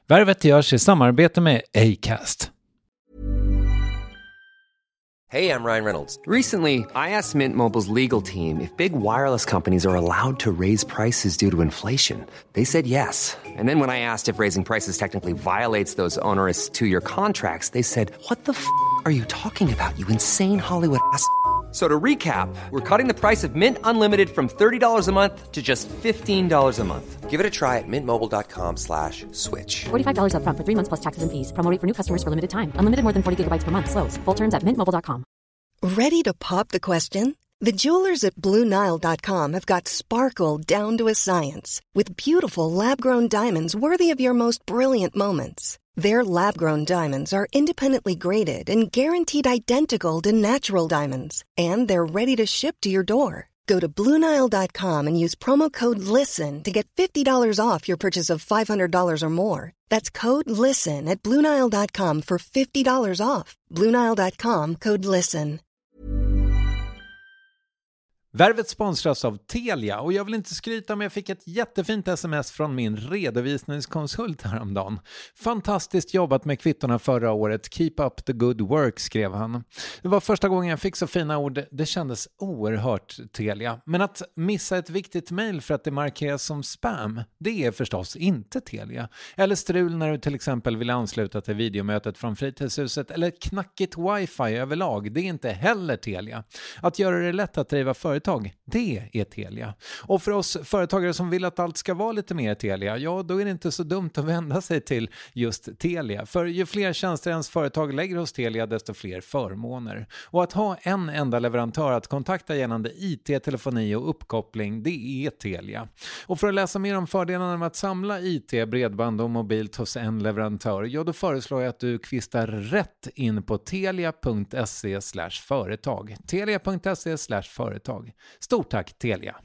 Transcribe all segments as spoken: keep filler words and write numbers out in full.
Värvet görs i samarbete med Acast. Hey, I'm Ryan Reynolds. Recently, I asked Mint Mobile's legal team if big wireless companies are allowed to raise prices due to inflation. They said yes. And then when I asked if raising prices technically violates those onerous two-year contracts, they said, "What the f*** are you talking about, you insane Hollywood ass?" So to recap, we're cutting the price of Mint Unlimited from thirty dollars a month to just fifteen dollars a month. Give it a try at mintmobile.com slash switch. forty-five dollars up front for three months plus taxes and fees. Promo rate for new customers for limited time. Unlimited more than forty gigabytes per month. Slows full terms at mint mobile dot com. Ready to pop the question? The jewelers at Blue Nile dot com have got sparkle down to a science with beautiful lab-grown diamonds worthy of your most brilliant moments. Their lab-grown diamonds are independently graded and guaranteed identical to natural diamonds. And they're ready to ship to your door. Go to Blue Nile dot com and use promo code LISTEN to get fifty dollars off your purchase of five hundred dollars or more. That's code LISTEN at Blue Nile dot com for fifty dollars off. Blue Nile dot com, code LISTEN. Värvet sponsras av Telia och jag vill inte skryta, men jag fick ett jättefint sms från min redovisningskonsult häromdagen. Fantastiskt jobbat med kvittorna förra året. Keep up the good work, skrev han. Det var första gången jag fick så fina ord. Det kändes oerhört Telia. Men att missa ett viktigt mejl för att det markeras som spam, det är förstås inte Telia. Eller strul när du till exempel vill ansluta till videomötet från fritidshuset, eller knackigt wifi överlag. Det är inte heller Telia. Att göra det lätt att driva företag, det är Telia. Och för oss företagare som vill att allt ska vara lite mer Telia, ja, då är det inte så dumt att vända sig till just Telia. För ju fler tjänster ens företag lägger hos Telia, desto fler förmåner. Och att ha en enda leverantör att kontakta gällande I T, telefoni och uppkoppling, det är Telia. Och för att läsa mer om fördelarna med att samla I T, bredband och mobilt hos en leverantör, ja, då föreslår jag att du kvistar rätt in på telia.se slash företag. telia.se slash företag. Stort tack Telia.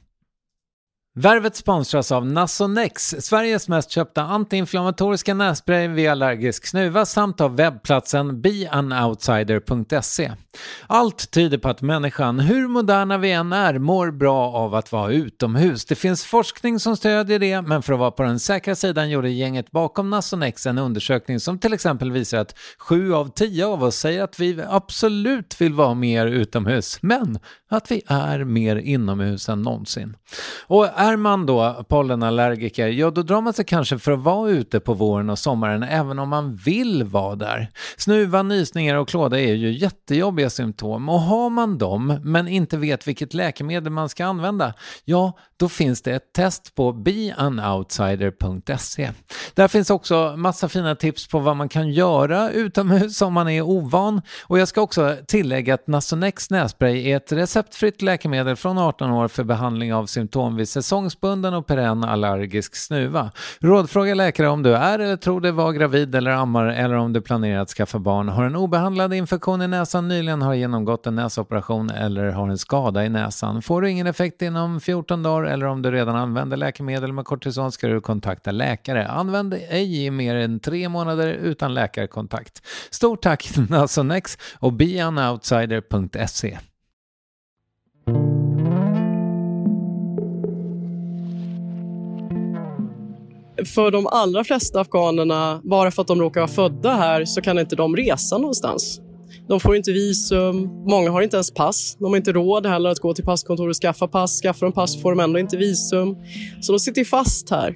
Värvet sponsras av Nasonex, Sveriges mest köpta antiinflammatoriska nässpray vid allergisk snuva, samt av webbplatsen be an outsider punkt se. Allt tyder på att människan, hur moderna vi än är, mår bra av att vara utomhus. Det finns forskning som stödjer det, men för att vara på den säkra sidan gjorde gänget bakom Nasonex en undersökning som till exempel visar att sju av tio av oss säger att vi absolut vill vara mer utomhus, men att vi är mer inomhus än någonsin. Och är man då pollenallergiker, ja, då drar man sig kanske för att vara ute på våren och sommaren även om man vill vara där. Snuva, nysningar och klåda är ju jättejobbiga symptom, och har man dem men inte vet vilket läkemedel man ska använda, ja, då finns det ett test på be an outsider punkt se. Där finns också massa fina tips på vad man kan göra utomhus om man är ovan, och jag ska också tillägga att Nasonex nässpray är ett receptfritt läkemedel från arton år för behandling av symptom vid säsongsbunden och perenn allergisk snuva. Rådfråga läkare om du är eller tror dig vara gravid eller ammar, eller om du planerar att skaffa barn, har en obehandlad infektion i näsan, nyligen har genomgått en näsoperation eller har en skada i näsan. Får du ingen effekt inom fjorton dagar, eller om du redan använder läkemedel med kortison, ska du kontakta läkare. Använd ej i mer än tre månader utan läkarkontakt. Stort tack Nasonex och be an outsider punkt se. För de allra flesta afghanerna, bara för att de råkar vara födda här, så kan inte de resa någonstans. De får inte visum, många har inte ens pass. De har inte råd heller att gå till passkontor och skaffa pass. Skaffar de pass får de ändå inte visum. Så de sitter fast här.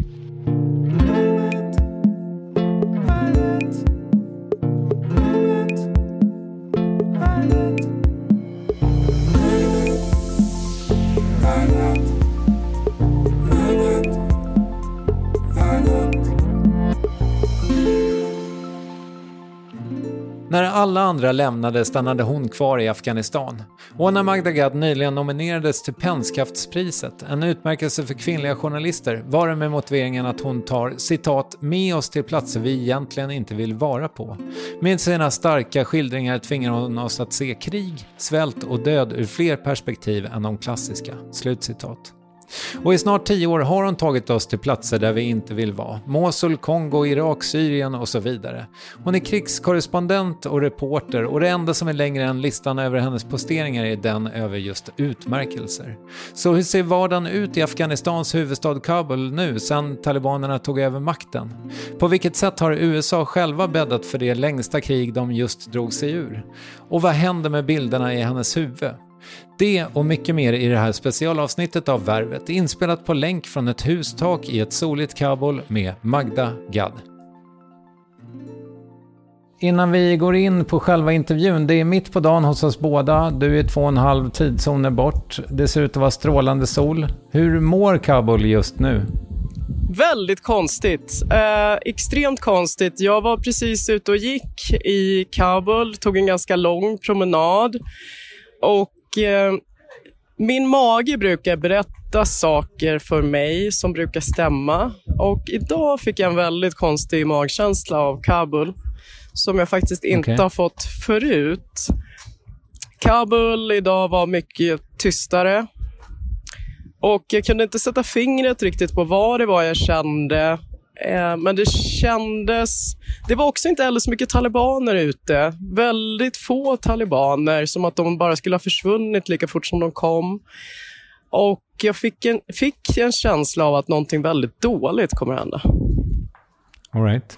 När alla andra lämnade stannade hon kvar i Afghanistan. Och när Magda Gad nyligen nominerades till Pennskaftspriset, en utmärkelse för kvinnliga journalister, var det med motiveringen att hon tar, citat, med oss till platser vi egentligen inte vill vara på. Med sina starka skildringar tvingar hon oss att se krig, svält och död ur fler perspektiv än de klassiska. Slutcitat. Och i snart tio år har hon tagit oss till platser där vi inte vill vara. Mosul, Kongo, Irak, Syrien och så vidare. Hon är krigskorrespondent och reporter och det enda som är längre än listan över hennes posteringar är den över just utmärkelser. Så hur ser vardagen ut i Afghanistans huvudstad Kabul nu sedan talibanerna tog över makten? På vilket sätt har U S A själva bäddat för det längsta krig de just drog sig ur? Och vad händer med bilderna i hennes huvud? Det och mycket mer i det här specialavsnittet av Värvet, inspelat på länk från ett hustak i ett soligt Kabul med Magda Gad. Innan vi går in på själva intervjun, det är mitt på dagen hos oss båda. Du är två och en halv tidszoner bort. Det ser ut att vara strålande sol. Hur mår Kabul just nu? Väldigt konstigt. Eh, extremt konstigt. Jag var precis ute och gick i Kabul, tog en ganska lång promenad. Och eh, min mage brukar berätta saker för mig som brukar stämma. Och idag fick jag en väldigt konstig magkänsla av Kabul som jag faktiskt inte okay. har fått förut. Kabul idag var mycket tystare. Och jag kunde inte sätta fingret riktigt på vad det var jag kände. Eh, men det kändes... Det var också inte heller så mycket talibaner ute. Väldigt få talibaner, som att de bara skulle ha försvunnit lika fort som de kom. Och jag fick en, fick en känsla av att någonting väldigt dåligt kommer att hända. All right.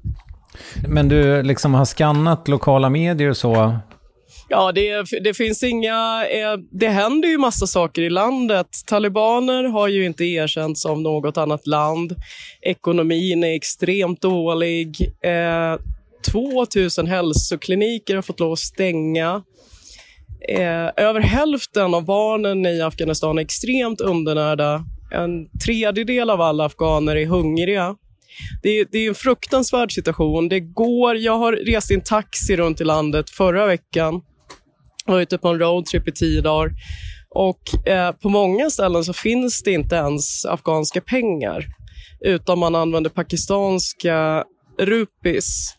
Men du liksom har skannat lokala medier och så... Ja, det, det finns inga... Eh, det händer ju massa saker i landet. Talibaner har ju inte erkänts av något annat land. Ekonomin är extremt dålig. Eh, tvåtusen hälsokliniker har fått lov att stänga. Eh, över hälften av barnen i Afghanistan är extremt undernärda. En tredjedel av alla afghaner är hungriga. Det, det är en fruktansvärd situation. Det går... Jag har rest i en taxi runt i landet förra veckan. Jag var ute på en roadtrip i tio dagar. Och eh, på många ställen så finns det inte ens afghanska pengar. Utan man använder pakistanska rupees.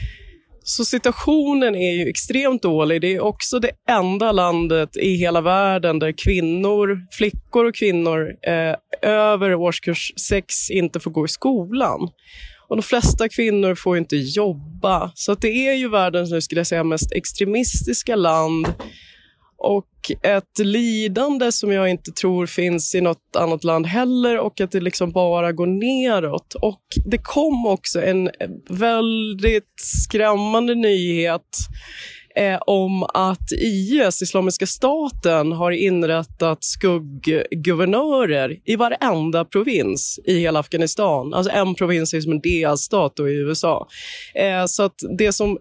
Så situationen är ju extremt dålig. Det är också det enda landet i hela världen där kvinnor, flickor och kvinnor eh, över årskurs sex inte får gå i skolan. Och de flesta kvinnor får inte jobba. Så att det är ju världens, nu skulle jag säga, mest extremistiska land. Och ett lidande som jag inte tror finns i något annat land heller. Och att det liksom bara går neråt. Och det kom också en väldigt skrämmande nyhet eh, om att I S, Islamiska staten, har inrättat skuggguvernörer i varenda provins i hela Afghanistan. Alltså en provins är som en delstat då i U S A. Eh, så att det som...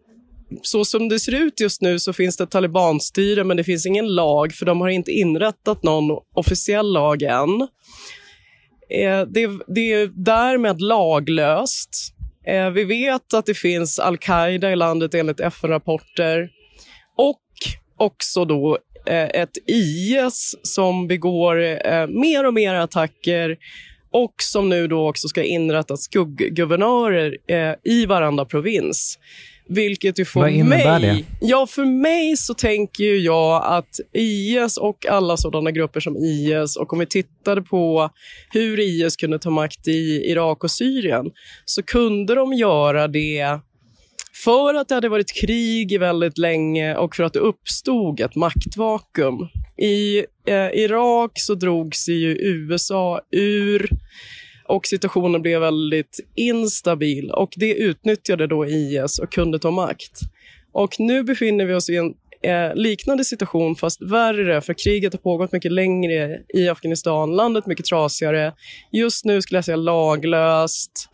Så som det ser ut just nu så finns det ett talibanstyre, men det finns ingen lag för de har inte inrättat någon officiell lag än. Eh, det, det är därmed laglöst. Eh, vi vet att det finns Al-Qaida i landet enligt F N-rapporter och också då eh, ett I S som begår eh, mer och mer attacker och som nu då också ska inrätta skuggguvernörer eh, i varandra provins. Vilket ju får Vad innebär mig, det? Ja, för mig så tänker ju jag att I S och alla sådana grupper som I S, och om vi tittade på hur I S kunde ta makt i Irak och Syrien, så kunde de göra det för att det hade varit krig väldigt länge och för att det uppstod ett maktvakuum. I eh, Irak så drog sig ju U S A ur. Och situationen blev väldigt instabil. Och det utnyttjade då I S och kunde ta makt. Och nu befinner vi oss i en eh, liknande situation, fast värre. För kriget har pågått mycket längre i Afghanistan. Landet mycket trasigare. Just nu skulle jag säga laglöst.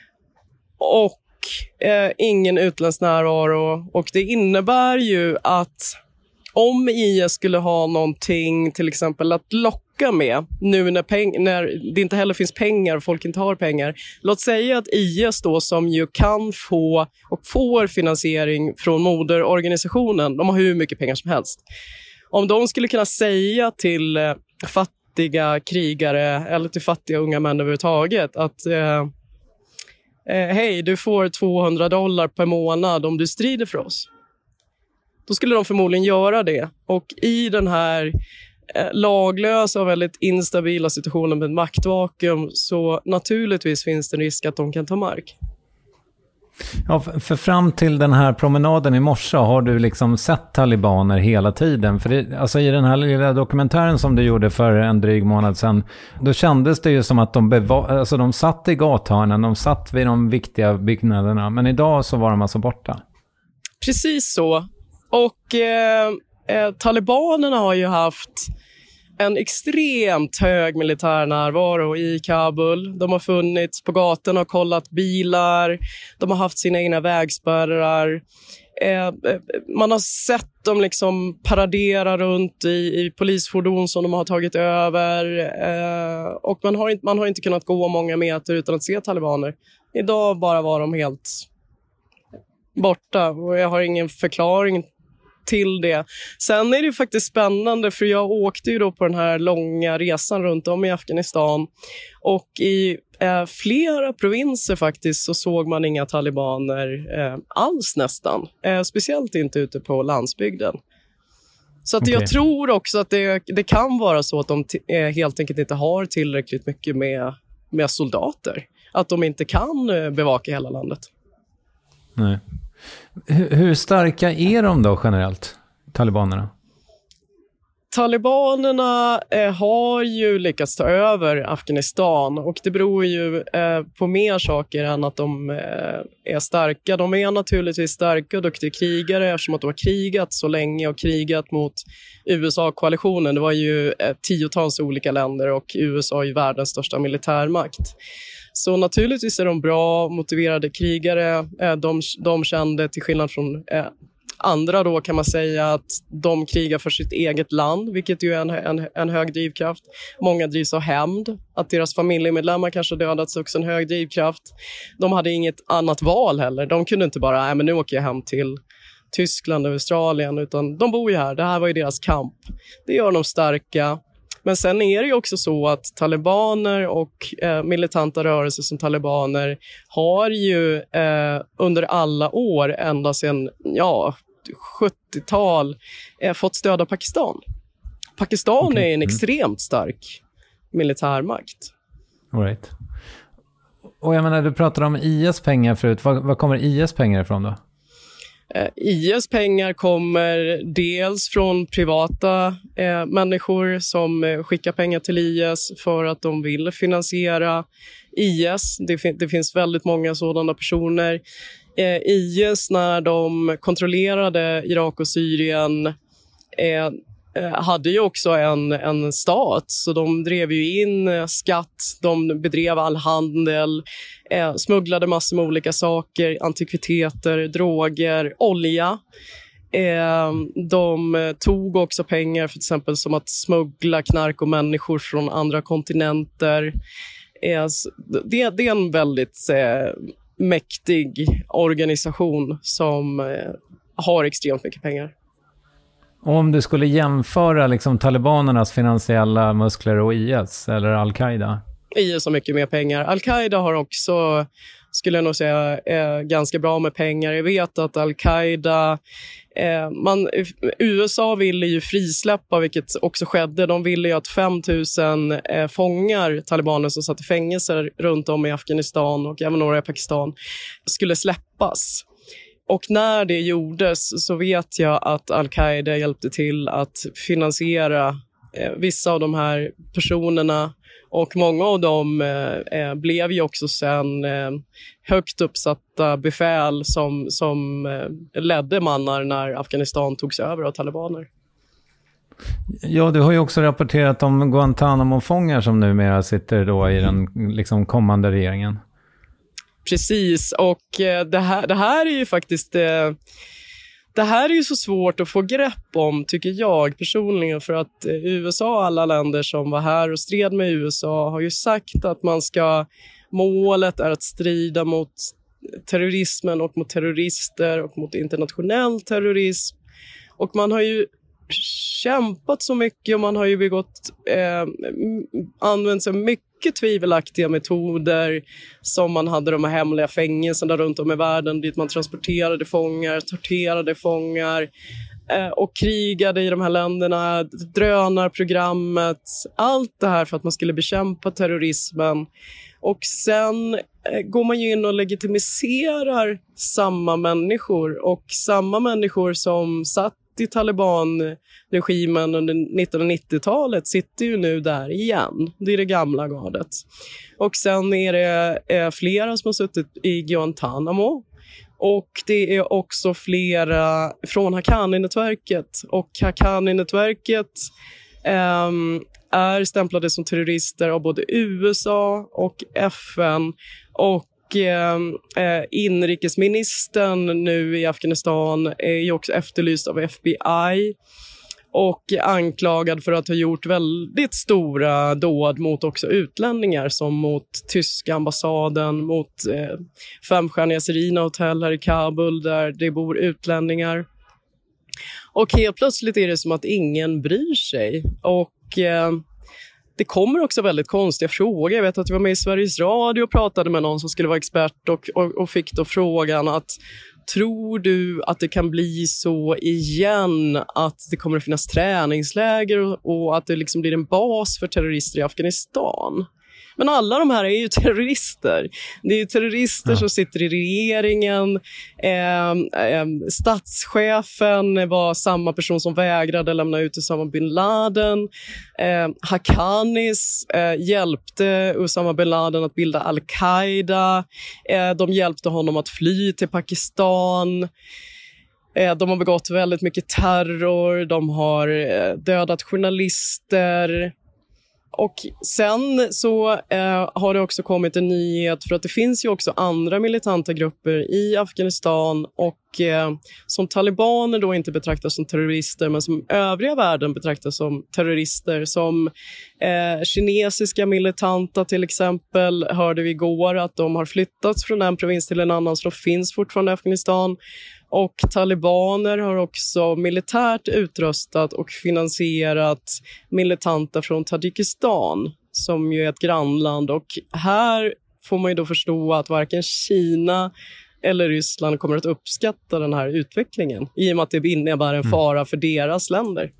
Och eh, ingen utländsk närvaro. Och det innebär ju att om I S skulle ha någonting, till exempel att locka med, nu när, peng- när det inte heller finns pengar och folk inte har pengar. Låt säga att I S då, som ju kan få och får finansiering från moderorganisationen, de har hur mycket pengar som helst. Om de skulle kunna säga till eh, fattiga krigare eller till fattiga unga män överhuvudtaget att eh, eh, hej, du får tvåhundra dollar per månad om du strider för oss. Då skulle de förmodligen göra det. Och i den här laglösa och väldigt instabila situationer med maktvakuum, så naturligtvis finns det en risk att de kan ta mark. Ja, för fram till den här promenaden i morse har du liksom sett talibaner hela tiden. För det, alltså i den här lilla dokumentären som du gjorde för en dryg månad sedan, då kändes det ju som att de, beva- alltså de satt i gathörnen, de satt vid de viktiga byggnaderna. Men idag så var de alltså borta. Precis så. Och eh, eh, talibanerna har ju haft en extremt hög militär närvaro i Kabul. De har funnits på gatorna och kollat bilar. De har haft sina egna vägspärrar. Eh, man har sett dem liksom paradera runt i, i polisfordon som de har tagit över. Eh, och man har, inte, man har inte kunnat gå många meter utan att se talibaner. Idag bara var de helt borta och jag har ingen förklaring till det. Sen är det ju faktiskt spännande, för jag åkte ju då på den här långa resan runt om i Afghanistan, och i eh, flera provinser faktiskt så såg man inga talibaner eh, alls nästan. Eh, speciellt inte ute på landsbygden. Så att okay. Jag tror också att det, det kan vara så att de t- eh, helt enkelt inte har tillräckligt mycket med, med soldater. Att de inte kan eh, bevaka hela landet. Nej. Hur, hur starka är de då generellt, talibanerna? Talibanerna eh, har ju lyckats ta över Afghanistan, och det beror ju eh, på mer saker än att de eh, är starka. De är naturligtvis starka och duktiga krigare eftersom att de har krigat så länge och krigat mot U S A-koalitionen. Det var ju eh, tiotals olika länder och U S A är ju världens största militärmakt. Så naturligtvis är de bra, motiverade krigare. Eh, de, de kände, till skillnad från eh, andra då kan man säga, att de krigar för sitt eget land, vilket ju är en, en, en hög drivkraft. Många drivs av hämnd. Att deras familjemedlemmar kanske dödats också en hög drivkraft. De hade inget annat val heller. De kunde inte bara, nej men nu åker jag hem till Tyskland och Australien, utan de bor ju här. Det här var ju deras kamp. Det gör dem starka. Men sen är det ju också så att talibaner och eh, militanta rörelser som talibaner har ju eh, under alla år, ända sedan ja, sjuttiotal, eh, fått stöd av Pakistan. Pakistan okay. är en mm. extremt stark militärmakt. All right. Och jag menar, du pratade om I S pengar förut. Var, var kommer I S pengar ifrån då? I S pengar kommer dels från privata eh, människor som eh, skickar pengar till I S för att de vill finansiera I S. Det, fin- det finns väldigt många sådana personer. Eh, I S, när de kontrollerade Irak och Syrien, eh, hade ju också en, en stat, så de drev ju in skatt, de bedrev all handel, eh, smugglade massor med olika saker, antikviteter, droger, olja. Eh, de tog också pengar för till exempel som att smuggla knark och människor från andra kontinenter. Eh, det, det är en väldigt eh, mäktig organisation som eh, har extremt mycket pengar. Och om du skulle jämföra liksom talibanernas finansiella muskler och I S eller Al-Qaida? I S har mycket mer pengar. Al-Qaida har också, skulle jag nog säga, eh, ganska bra med pengar. Jag vet att Al-Qaida, eh, man, U S A ville ju frisläppa, vilket också skedde. De ville ju att fem tusen eh, fångar, talibaner som satt i fängelser runt om i Afghanistan och även några i Pakistan, skulle släppas. Och när det gjordes så vet jag att Al-Qaida hjälpte till att finansiera eh, vissa av de här personerna. Och många av dem eh, blev ju också sen eh, högt uppsatta befäl som, som eh, ledde mannar när Afghanistan togs över av talibaner. Ja, du har ju också rapporterat om Guantanamo-fångar som numera sitter då i den liksom kommande regeringen. Precis, och eh, det, här, det här är ju faktiskt eh, det här är ju så svårt att få grepp om, tycker jag personligen, för att eh, U S A och alla länder som var här och stred med U S A har ju sagt att man ska, målet är att strida mot terrorismen och mot terrorister och mot internationell terrorism, och man har ju kämpat så mycket och man har ju begått eh, använt sig mycket tvivelaktiga metoder, som man hade de här hemliga fängelserna runt om i världen dit man transporterade fångar, torterade fångar. och krigade i de här länderna, drönarprogrammet, allt det här för att man skulle bekämpa terrorismen. Och sen går man ju in och legitimiserar samma människor, och samma människor som satt i Taliban-regimen under nittonhundranittiotalet sitter ju nu där igen. Det är det gamla gardet. Och sen är det eh, flera som har suttit i Guantanamo. Och det är också flera från Haqqani-nätverket. Och Haqqani-nätverket eh, är stämplade som terrorister av både U S A och F N. Och Eh, inrikesministern nu i Afghanistan är ju också efterlyst av F B I och anklagad för att ha gjort väldigt stora dåd mot också utlänningar, som mot tyska ambassaden, mot eh, femstjärniga Serena hotell här i Kabul där det bor utlänningar. Och helt plötsligt är det som att ingen bryr sig. Och eh, det kommer också väldigt konstiga frågor. Jag vet att jag var med i Sveriges Radio och pratade med någon som skulle vara expert och, och, och fick då frågan att tror du att det kan bli så igen att det kommer att finnas träningsläger och, och att det liksom blir en bas för terrorister i Afghanistan? Men alla de här är ju terrorister. Det är ju terrorister ja. som sitter i regeringen. Eh, eh, statschefen var samma person som vägrade lämna ut Osama bin Laden. Eh, Haqqanis eh, hjälpte Osama bin Laden att bilda Al-Qaida. Eh, de hjälpte honom att fly till Pakistan. Eh, de har begått väldigt mycket terror. De har eh, dödat journalister. Och sen så eh, har det också kommit en nyhet, för att det finns ju också andra militanta grupper i Afghanistan och eh, som talibaner då inte betraktas som terrorister, men som övriga världen betraktas som terrorister. Som eh, kinesiska militanta till exempel, hörde vi igår att de har flyttats från en provins till en annan, så de finns fortfarande i Afghanistan. Och talibaner har också militärt utrustat och finansierat militanta från Tadzjikistan, som ju är ett grannland. Och här får man ju då förstå att varken Kina eller Ryssland kommer att uppskatta den här utvecklingen, i och med att det innebär en fara för deras länder.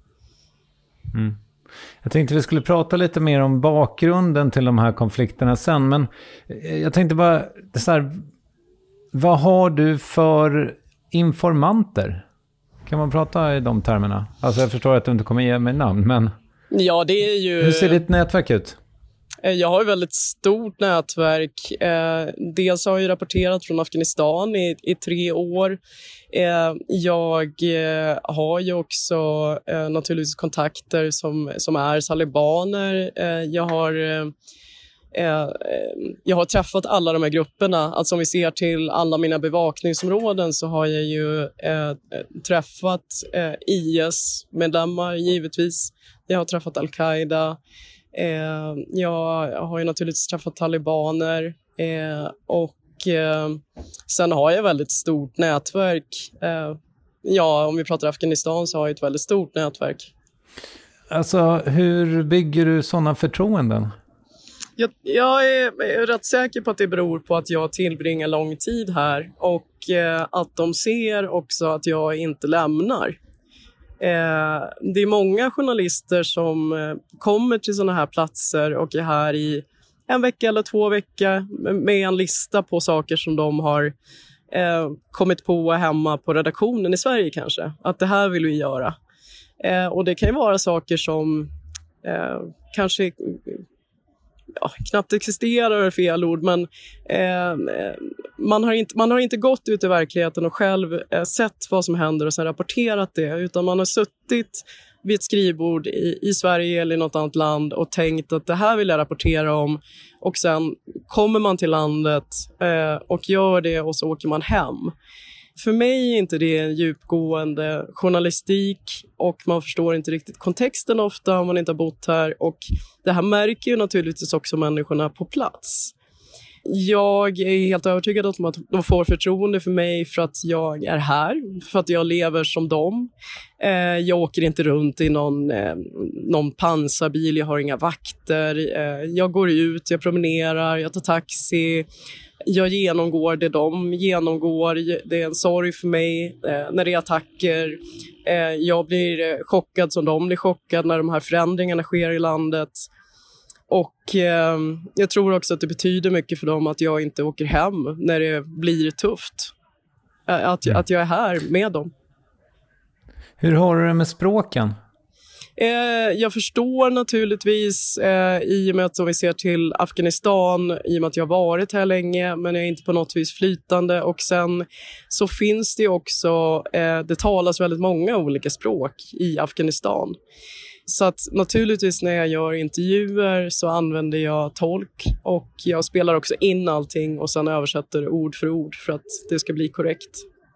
Mm. Jag tänkte vi skulle prata lite mer om bakgrunden till de här konflikterna sen, men jag tänkte bara så här, vad har du för informanter? Kan man prata i de termerna? Alltså jag förstår att du inte kommer ge mig namn, men ja, det är ju... hur ser ditt nätverk ut? Jag har ett väldigt stort nätverk. Dels har jag rapporterat från Afghanistan i, i tre år. Jag har ju också naturligtvis kontakter som, som är talibaner. Jag har... Jag har träffat alla de här grupperna. Alltså om vi ser till alla mina bevakningsområden, så har jag ju eh, träffat eh, I S-medlemmar givetvis. Jag har träffat Al-Qaida. Eh, jag har ju naturligtvis träffat talibaner. Eh, och eh, sen har jag väldigt stort nätverk. Eh, ja, om vi pratar Afghanistan så har jag ett väldigt stort nätverk. Alltså hur bygger du sådana förtroenden? Jag, jag är rätt säker på att det beror på att jag tillbringar lång tid här, och eh, att de ser också att jag inte lämnar. Eh, det är många journalister som eh, kommer till sådana här platser och är här i en vecka eller två veckor med en lista på saker som de har eh, kommit på hemma på redaktionen i Sverige kanske. Att det här vill vi göra. Eh, och det kan ju vara saker som eh, kanske... Ja, knappt existerar fel ord, men eh, man, har inte, man har inte gått ut i verkligheten och själv eh, sett vad som händer och sen rapporterat det, utan man har suttit vid ett skrivbord i, i Sverige eller i något annat land och tänkt att det här vill jag rapportera om, och sen kommer man till landet eh, och gör det, och så åker man hem. För mig är inte det en djupgående journalistik, och man förstår inte riktigt kontexten ofta om man inte har bott här. Och det här märker ju naturligtvis också människorna på plats. Jag är helt övertygad om att de får förtroende för mig för att jag är här, för att jag lever som dem. Eh, jag åker inte runt i någon, eh, någon pansarbil, jag har inga vakter. Eh, jag går ut, jag promenerar, jag tar taxi. Jag genomgår det de genomgår. Det är en sorg för mig eh, när det är attacker. Eh, jag blir chockad som de blir chockad när de här förändringarna sker i landet. Och eh, jag tror också att det betyder mycket för dem att jag inte åker hem när det blir tufft. Att, mm. att jag är här med dem. Hur har du det med språken? Eh, jag förstår naturligtvis eh, i och med att om vi ser till Afghanistan, i och med att jag har varit här länge men jag är inte på något vis flytande. Och sen så finns det också, eh, det talas väldigt många olika språk i Afghanistan. Så att naturligtvis när jag gör intervjuer så använder jag tolk och jag spelar också in allting och sen översätter ord för ord för att det ska bli korrekt.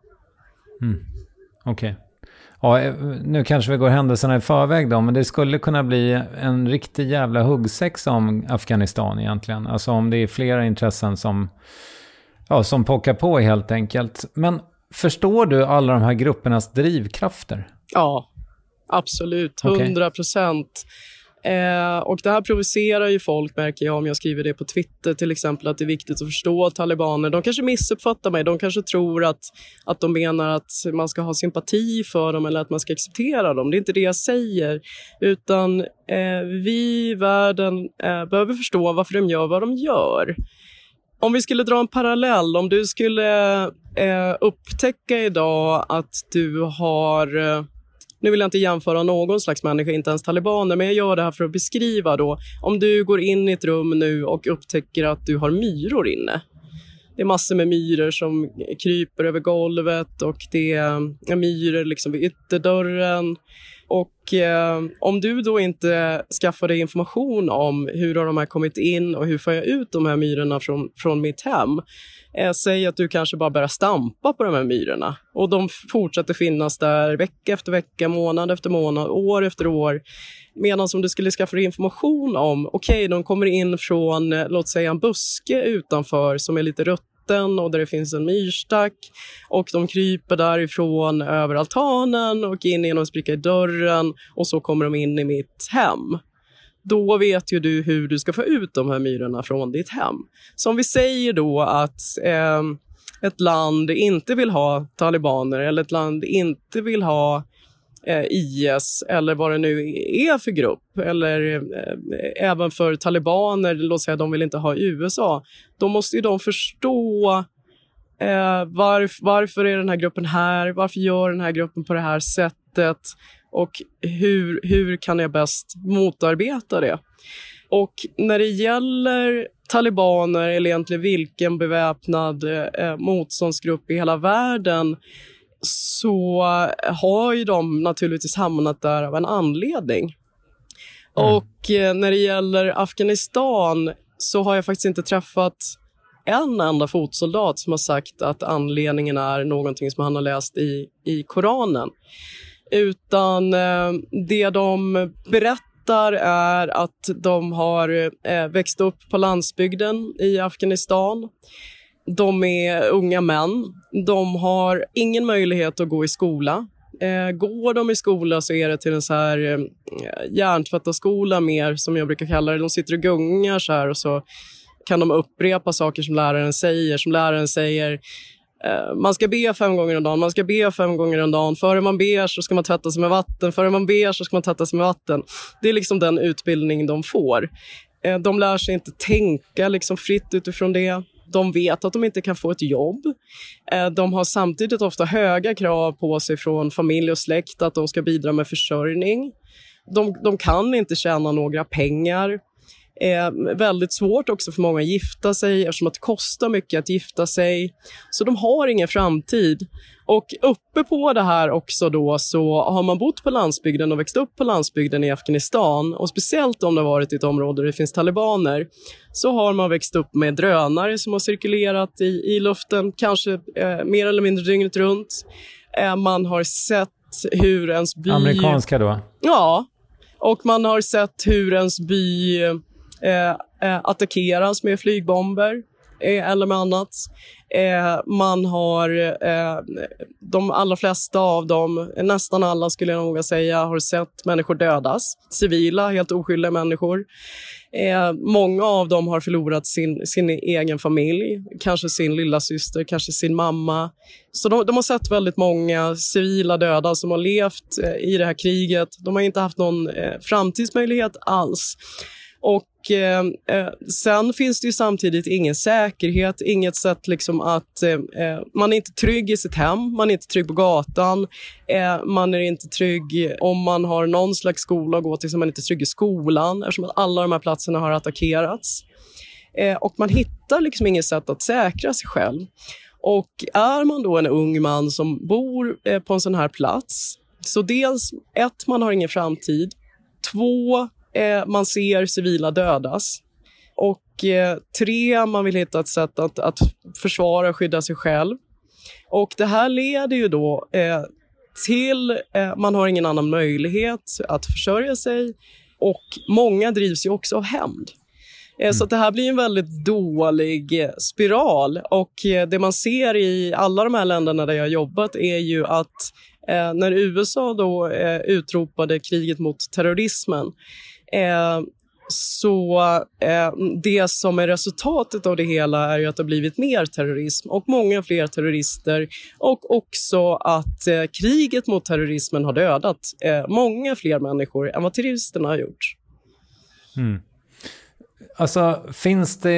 Mm. Okej. Okay. Ja, nu kanske vi går händelserna i förväg då, men det skulle kunna bli en riktig jävla huggsex om Afghanistan egentligen. Alltså om det är flera intressen som, ja, som pockar på helt enkelt. Men förstår du alla de här gruppernas drivkrafter? Ja. Absolut, hundra procent. Okay. Eh, och det här provocerar ju folk, märker jag om jag skriver det på Twitter till exempel, att det är viktigt att förstå talibaner. De kanske missuppfattar mig, de kanske tror att, att de menar att man ska ha sympati för dem eller att man ska acceptera dem. Det är inte det jag säger, utan eh, vi i världen eh, behöver förstå varför de gör vad de gör. Om vi skulle dra en parallell, om du skulle eh, upptäcka idag att du har... Eh, Nu vill jag inte jämföra någon slags människa, inte ens talibaner, men jag gör det här för att beskriva då. Om du går in i ett rum nu och upptäcker att du har myror inne. Det är massor med myror som kryper över golvet och det är myror liksom vid ytterdörren. Och eh, om du då inte skaffar dig information om hur har de här kommit in och hur får jag ut de här myrorna från, från mitt hem. Eh, säg att du kanske bara börjar stampa på de här myrorna. Och de fortsätter finnas där vecka efter vecka, månad efter månad, år efter år. Medan om du skulle skaffa dig information om, okej, okay, de kommer in från, eh, låt säga en buske utanför som är lite rött. Och där det finns en myrstack och de kryper därifrån över altanen och in genom en spricka i dörren och så kommer de in i mitt hem. Då vet ju du hur du ska få ut de här myrorna från ditt hem. Så om vi säger då att eh, ett land inte vill ha talibaner eller ett land inte vill ha eh, I S eller vad det nu är för grupp, eller eh, även för talibaner, låt säga de vill inte ha U S A, då måste ju de förstå eh, varf, varför är den här gruppen här, varför gör den här gruppen på det här sättet och hur, hur kan jag bäst motarbeta det. Och när det gäller talibaner eller egentligen vilken beväpnad eh, motståndsgrupp i hela världen, så har ju de naturligtvis hamnat där av en anledning. Mm. Och eh, när det gäller Afghanistan så har jag faktiskt inte träffat en enda fotsoldat som har sagt att anledningen är någonting som han har läst i, i Koranen. Utan eh, det de berättar är att de har eh, växt upp på landsbygden i Afghanistan. De är unga män. De har ingen möjlighet att gå i skola. Eh, går de i skola så är det till en så här eh, hjärntvättarskola mer, som jag brukar kalla det. De sitter och gungar så här och så kan de upprepa saker som läraren säger. Som läraren säger, eh, man ska be fem gånger om dagen, man ska be fem gånger om dagen. Före man ber så ska man tvätta sig med vatten. Före man ber så ska man tvätta sig med vatten. Det är liksom den utbildning de får. Eh, de lär sig inte tänka liksom fritt utifrån det. De vet att de inte kan få ett jobb. De har samtidigt ofta höga krav på sig från familj och släkt att de ska bidra med försörjning. De, de kan inte tjäna några pengar. Eh, väldigt svårt också för många att gifta sig eftersom att det kostar mycket att gifta sig. Så de har ingen framtid. Och uppe på det här också då så har man bott på landsbygden och växt upp på landsbygden i Afghanistan. Och speciellt om det har varit i ett område där det finns talibaner, så har man växt upp med drönare som har cirkulerat i, i luften kanske eh, mer eller mindre dygnet runt. Eh, man har sett hur ens by... Amerikanska då? Ja, och man har sett hur ens by... Eh, attackeras med flygbomber. eh, eller med annat. Eh, man har eh, de allra flesta av dem, nästan alla skulle jag nog säga, har sett människor dödas. Civila, helt oskyldiga människor. Eh, många av dem har förlorat sin, sin egen familj, kanske sin lilla syster, kanske sin mamma. Så de, de har sett väldigt många civila döda som har levt eh, i det här kriget. De har inte haft någon eh, framtidsmöjlighet alls. Och eh, sen finns det ju samtidigt ingen säkerhet, inget sätt liksom att eh, man är inte trygg i sitt hem, man är inte trygg på gatan, eh, man är inte trygg om man har någon slags skola att gå till, så man är inte trygg i skolan eftersom att alla de här platserna har attackerats. Eh, och man hittar liksom inget sätt att säkra sig själv. Och är man då en ung man som bor eh, på en sån här plats, så dels ett, man har ingen framtid, två, Eh, man ser civila dödas. Och eh, tre, man vill hitta ett sätt att, att försvara och skydda sig själv. Och det här leder ju då eh, till eh, man har ingen annan möjlighet att försörja sig. Och många drivs ju också av hämnd. Eh, mm. Så att det här blir en väldigt dålig eh, spiral. Och eh, det man ser i alla de här länderna där jag har jobbat är ju att eh, när U S A då eh, utropade kriget mot terrorismen, Eh, så eh, det som är resultatet av det hela är ju att det har blivit mer terrorism och många fler terrorister, och också att eh, kriget mot terrorismen har dödat eh, många fler människor än vad terroristerna har gjort. Mm. Alltså, finns det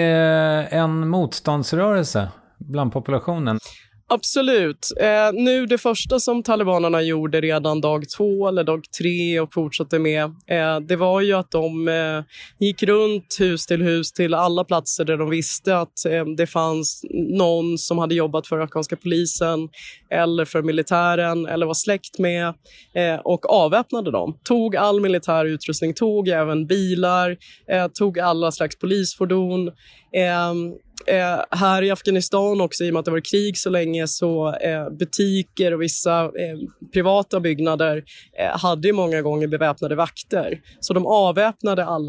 en motståndsrörelse bland populationen? Absolut. Eh, nu det första som talibanerna gjorde redan dag två eller dag tre och fortsatte med, eh, det var ju att de eh, gick runt hus till hus till alla platser där de visste att eh, det fanns någon som hade jobbat för afghanska polisen eller för militären eller var släkt med, eh, och avväpnade dem. Tog all militär utrustning, tog även bilar, eh, tog alla slags polisfordon. Eh, Eh, här i Afghanistan också, i och med att det var krig så länge, så eh, butiker och vissa eh, privata byggnader eh, hade ju många gånger beväpnade vakter. Så de avväpnade alla.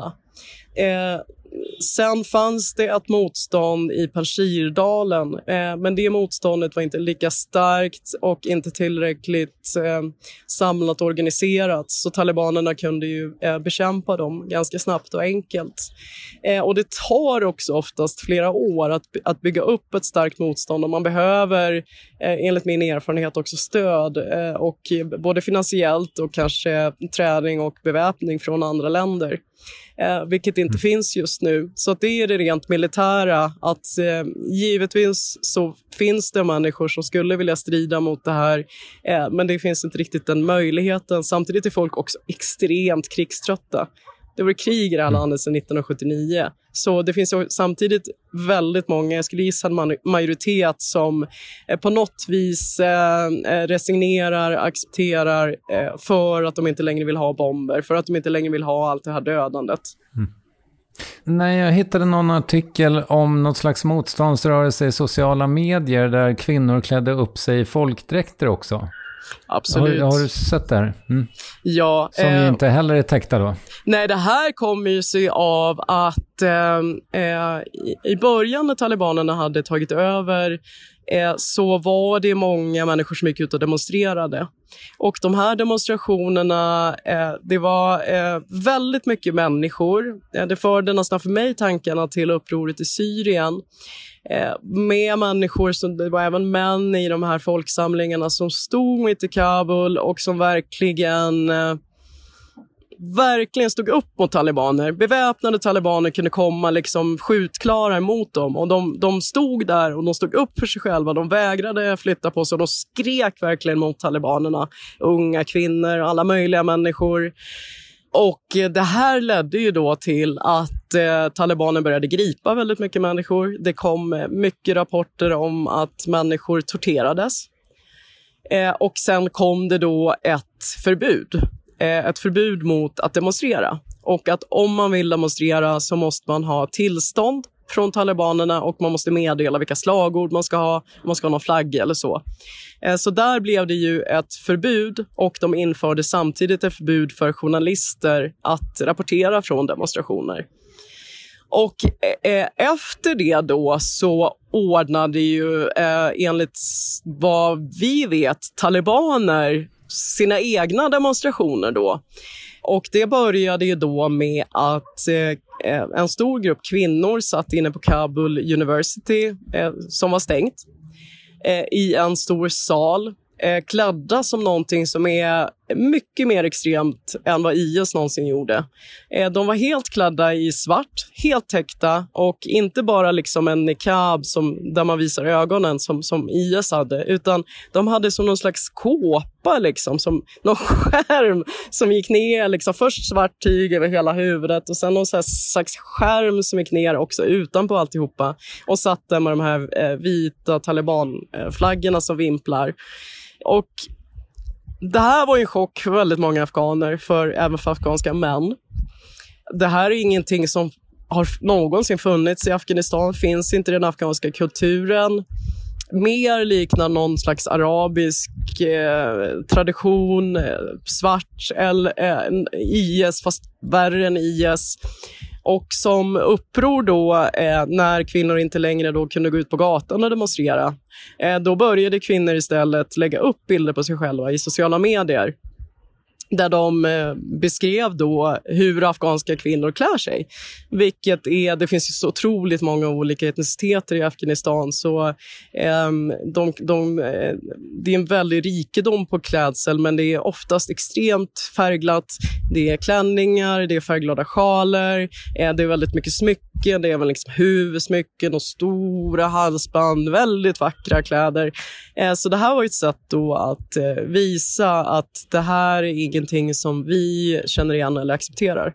Eh, sen fanns det ett motstånd i Panjshirdalen, eh, men det motståndet var inte lika starkt och inte tillräckligt eh, samlat och organiserat, så talibanerna kunde ju eh, bekämpa dem ganska snabbt och enkelt. Eh, och det tar också oftast flera år att, att bygga upp ett starkt motstånd, och man behöver eh, enligt min erfarenhet också stöd, eh, och både finansiellt och kanske träning och beväpning från andra länder. Eh, vilket inte mm. finns just nu. Så att det är det rent militära, att eh, givetvis så finns det människor som skulle vilja strida mot det här, eh, men det finns inte riktigt den möjligheten. Samtidigt är folk också extremt krigströtta. Det var krig i det här landet sedan nittonhundrasjuttionio. Så det finns samtidigt väldigt många, jag skulle gissa en majoritet, som eh, på något vis eh, resignerar, accepterar eh, för att de inte längre vill ha bomber, för att de inte längre vill ha allt det här dödandet. Mm. Nej, jag hittade någon artikel om något slags motståndsrörelse i sociala medier där kvinnor klädde upp sig i folkdräkter också. Absolut. Har, har du sett det här? Mm. Ja. Som eh, inte heller är täckta då? Nej, det här kommer ju sig av att eh, eh, i början när talibanerna hade tagit över eh, så var det många människor som gick ut och demonstrerade. Och de här demonstrationerna, eh, det var eh, väldigt mycket människor. Eh, det förde nästan för mig tankarna till upproret i Syrien. Eh, med människor, som, det var även män i de här folksamlingarna som stod mitt i Kabul och som verkligen... Eh, verkligen stod upp mot talibaner. Beväpnade talibaner kunde komma liksom skjutklara emot dem, och de, de stod där och de stod upp för sig själva. De vägrade flytta på sig och de skrek verkligen mot talibanerna. Unga kvinnor och alla möjliga människor. Och det här ledde ju då till att eh, talibaner började gripa väldigt mycket människor. Det kom mycket rapporter om att människor torterades. Eh, och sen kom det då ett förbud. Ett förbud mot att demonstrera. Och att om man vill demonstrera så måste man ha tillstånd från talibanerna, och man måste meddela vilka slagord man ska ha. Man ska ha någon flagga eller så. Så där blev det ju ett förbud, och de införde samtidigt ett förbud för journalister att rapportera från demonstrationer. Och eh, efter det då så ordnade ju eh, enligt vad vi vet talibaner sina egna demonstrationer då. Och det började ju då med att eh, en stor grupp kvinnor satt inne på Kabul University eh, som var stängt eh, i en stor sal. Eh, klädda som någonting som är mycket mer extremt än vad I S någonsin gjorde. Eh, de var helt klädda i svart, helt täckta och inte bara liksom en niqab som, där man visar ögonen som, som I S hade, utan de hade som någon slags kåpa liksom, som någon skärm som gick ner, liksom först svart tyg över hela huvudet och sen någon slags skärm som gick ner också utanpå alltihopa och satt där med de här eh, vita talibanflaggorna som vimplar. Och det här var en chock för väldigt många afghaner, för, även för afghanska män. Det här är ingenting som har någonsin funnits i Afghanistan, finns inte i den afghanska kulturen. Mer liknar någon slags arabisk eh, tradition, eh, svart eller eh, I S, fast värre än I S. Och som uppror då, eh, när kvinnor inte längre då kunde gå ut på gatan och demonstrera, eh, då började kvinnor istället lägga upp bilder på sig själva i sociala medier. Där de eh, beskrev då hur afghanska kvinnor klär sig. Vilket är, det finns ju så otroligt många olika etniciteter i Afghanistan. Så eh, de, de, eh, det är en väldig rikedom på klädsel, men det är oftast extremt färgglatt. Det är klänningar, det är färgglada sjaler, eh, det är väldigt mycket smycken, det är väl liksom huvudsmycken och stora halsband, väldigt vackra kläder. Eh, så det här var ett sätt då att eh, visa att det här är ingenting som vi känner igen eller accepterar.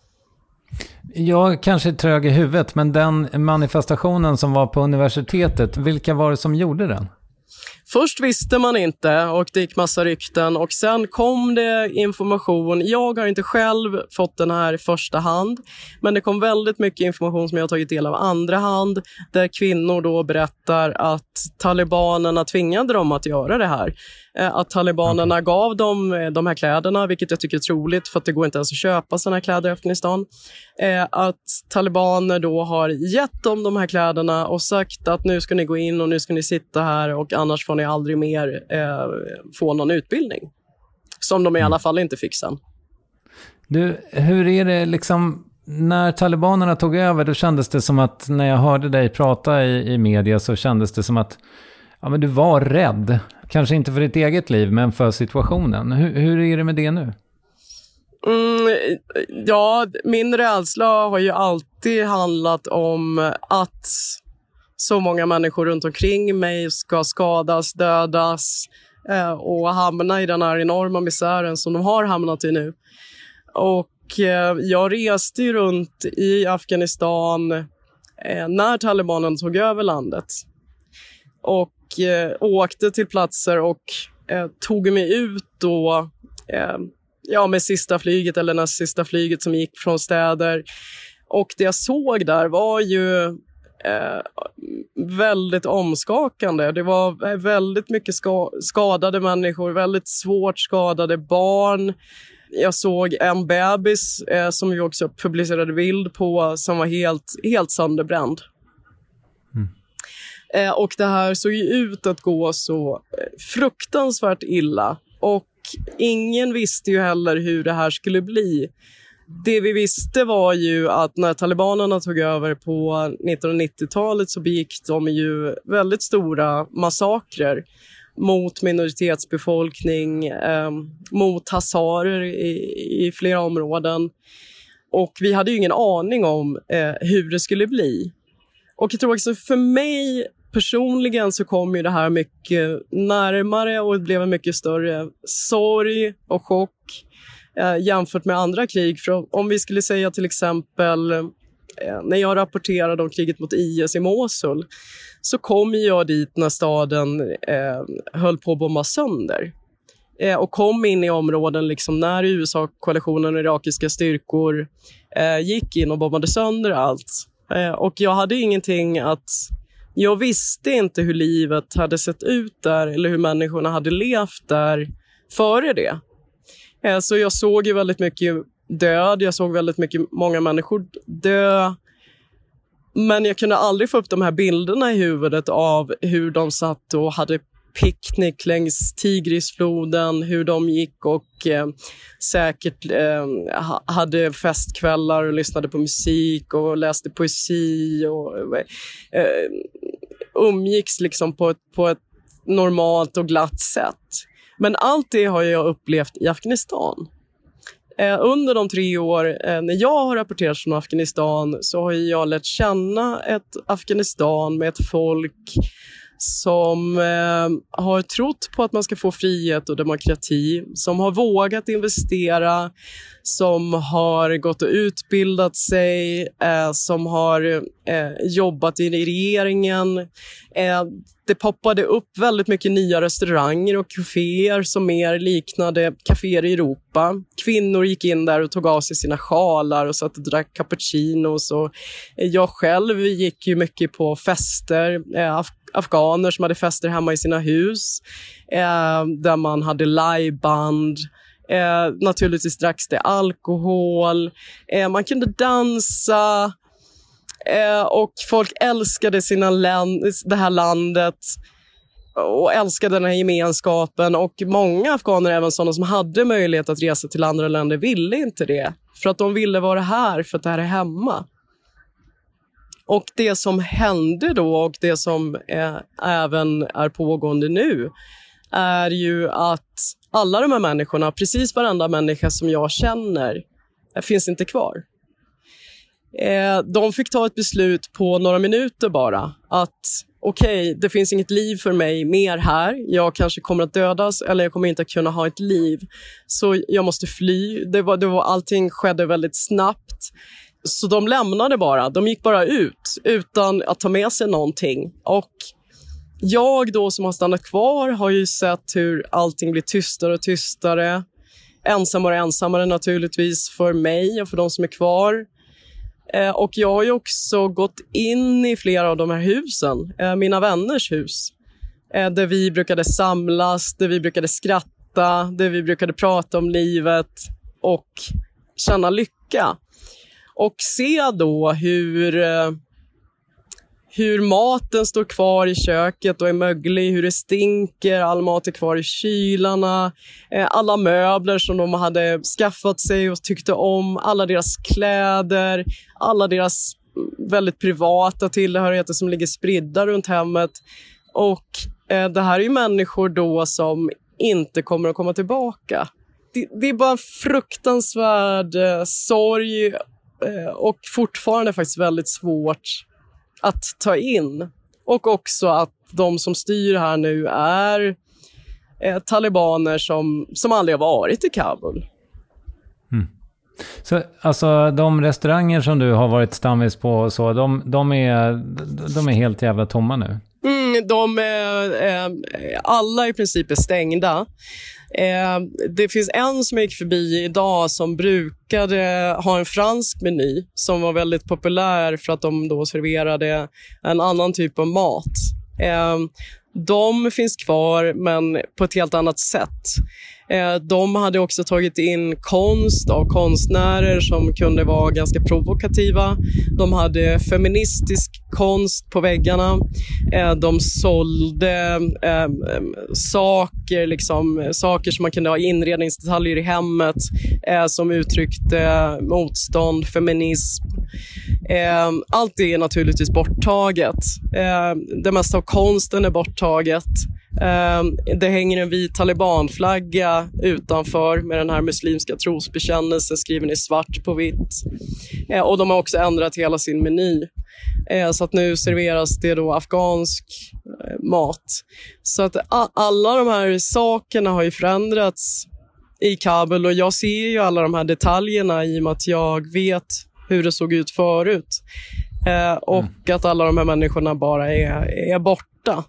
Jag kanske är trög i huvudet, men den manifestationen som var på universitetet, vilka var det som gjorde den? Först visste man inte och det gick massa rykten och sen kom det information. Jag har inte själv fått den här i första hand, men det kom väldigt mycket information som jag har tagit del av andra hand, där kvinnor då berättar att talibanerna tvingade dem att göra det här. Att talibanerna okay. gav dem de här kläderna, vilket jag tycker är troligt för att det går inte ens att köpa såna här kläder i Afghanistan. Att talibaner då har gett dem de här kläderna och sagt att nu ska ni gå in och nu ska ni sitta här och annars får ni aldrig mer eh, få någon utbildning. Som de i alla fall inte fick sen. Du, hur är det liksom när talibanerna tog över? Då kändes det som att när jag hörde dig prata i, i media så kändes det som att ja, men du var rädd. Kanske inte för ditt eget liv, men för situationen. Hur, hur är det med det nu? Mm, ja, min rädsla har ju alltid handlat om att så många människor runt omkring mig ska skadas, dödas eh, och hamna i den här enorma misären som de har hamnat i nu. Och eh, jag reste ju runt i Afghanistan eh, när talibanen tog över landet. Och eh, åkte till platser och eh, tog mig ut då eh, ja, med sista flyget eller näst sista flyget som gick från städer. Och det jag såg där var ju eh, väldigt omskakande. Det var väldigt mycket ska- skadade människor, väldigt svårt skadade barn. Jag såg en bebis eh, som vi också publicerade bild på som var helt, helt sönderbränd. Mm. Eh, och det här såg ju ut att gå så fruktansvärt illa. Och ingen visste ju heller hur det här skulle bli. Det vi visste var ju att när talibanerna tog över på nittonhundranittiotalet så begick de ju väldigt stora massakrer mot minoritetsbefolkning, eh, mot hazarer i, i flera områden. Och vi hade ju ingen aning om eh, hur det skulle bli. Och jag tror också för mig personligen så kom ju det här mycket närmare och det blev en mycket större sorg och chock eh, jämfört med andra krig. För om vi skulle säga till exempel eh, när jag rapporterade om kriget mot I S i Mosul så kom jag dit när staden eh, höll på att bomba sönder. Eh, och kom in i områden liksom när U S A-koalitionen och irakiska styrkor eh, gick in och bombade sönder allt. Eh, och jag hade ingenting att... Jag visste inte hur livet hade sett ut där eller hur människorna hade levt där före det. Eh, så jag såg ju väldigt mycket död, jag såg väldigt mycket många människor dö. Men jag kunde aldrig få upp de här bilderna i huvudet av hur de satt och hade picknick längs Tigrisfloden, hur de gick och eh, säkert eh, hade festkvällar och lyssnade på musik och läste poesi och eh, umgicks liksom på ett, på ett normalt och glatt sätt. Men allt det har jag upplevt i Afghanistan. Eh, under de tre år eh, när jag har rapporterat från Afghanistan så har jag lärt känna ett Afghanistan med ett folk som eh, har trott på att man ska få frihet och demokrati, som har vågat investera, som har gått och utbildat sig, eh, som har eh, jobbat i regeringen. Eh, det poppade upp väldigt mycket nya restauranger och kaféer som mer liknade kaféer i Europa. Kvinnor gick in där och tog av sig sina sjalar och satt och drack cappuccinos. Och jag själv gick ju mycket på fester, eh, af- afghaner som hade fester hemma i sina hus, eh, där man hade liveband. Eh, naturligtvis dracks det alkohol, eh, man kunde dansa, eh, och folk älskade sina land, det här landet och älskade den här gemenskapen. Och många afghaner, även sådana som hade möjlighet att resa till andra länder, ville inte det, för att de ville vara här för att det här är hemma. Och det som hände då, och det som eh, även är pågående nu, är ju att alla de här människorna, precis varenda människa som jag känner, finns inte kvar. Eh, de fick ta ett beslut på några minuter bara. Att okej, okay, det finns inget liv för mig mer här. Jag kanske kommer att dödas eller jag kommer inte att kunna ha ett liv. Så jag måste fly. Det var, det var, allting skedde väldigt snabbt. Så de lämnade bara. De gick bara ut utan att ta med sig någonting. Och jag då som har stannat kvar har ju sett hur allting blir tystare och tystare. Ensammare och ensammare naturligtvis för mig och för de som är kvar. Eh, och jag har ju också gått in i flera av de här husen, eh, mina vänners hus. Eh, där vi brukade samlas, där vi brukade skratta, där vi brukade prata om livet och känna lycka. Och se då hur... Eh, Hur maten står kvar i köket och är möglig, hur det stinker, all mat är kvar i kylarna, alla möbler som de hade skaffat sig och tyckte om, alla deras kläder, alla deras väldigt privata tillhörigheter som ligger spridda runt hemmet. Och eh, det här är ju människor då som inte kommer att komma tillbaka. Det, det är bara en fruktansvärd eh, sorg eh, och fortfarande faktiskt väldigt svårt att ta in. Och också att de som styr här nu är eh, talibaner som, som aldrig har varit i Kabul. Mm. Så alltså de restauranger som du har varit stammis på, så, de, de, är, de är helt jävla tomma nu? Mm, de är, eh, alla i princip är stängda. Eh, det finns en som jag gick förbi idag som brukade ha en fransk meny som var väldigt populär för att de då serverade en annan typ av mat. Eh, de finns kvar men på ett helt annat sätt. Eh, de hade också tagit in konst av konstnärer som kunde vara ganska provokativa. De hade feministisk konst på väggarna. Eh, de sålde eh, saker, liksom, saker som man kunde ha inredningsdetaljer i hemmet eh, som uttryckte motstånd, feminism. Eh, allt det är naturligtvis borttaget. Eh, det mesta av konsten är borttaget. Eh, det hänger en vit talibanflagga utanför med den här muslimska trosbekännelsen skriven i svart på vitt. Eh, och de har också ändrat hela sin meny. Eh, så att nu serveras det då afghansk eh, mat. Så att a- alla de här sakerna har ju förändrats i Kabul. Och jag ser ju alla de här detaljerna i och med att jag vet hur det såg ut förut. Eh, och mm. att alla de här människorna bara är, är borta.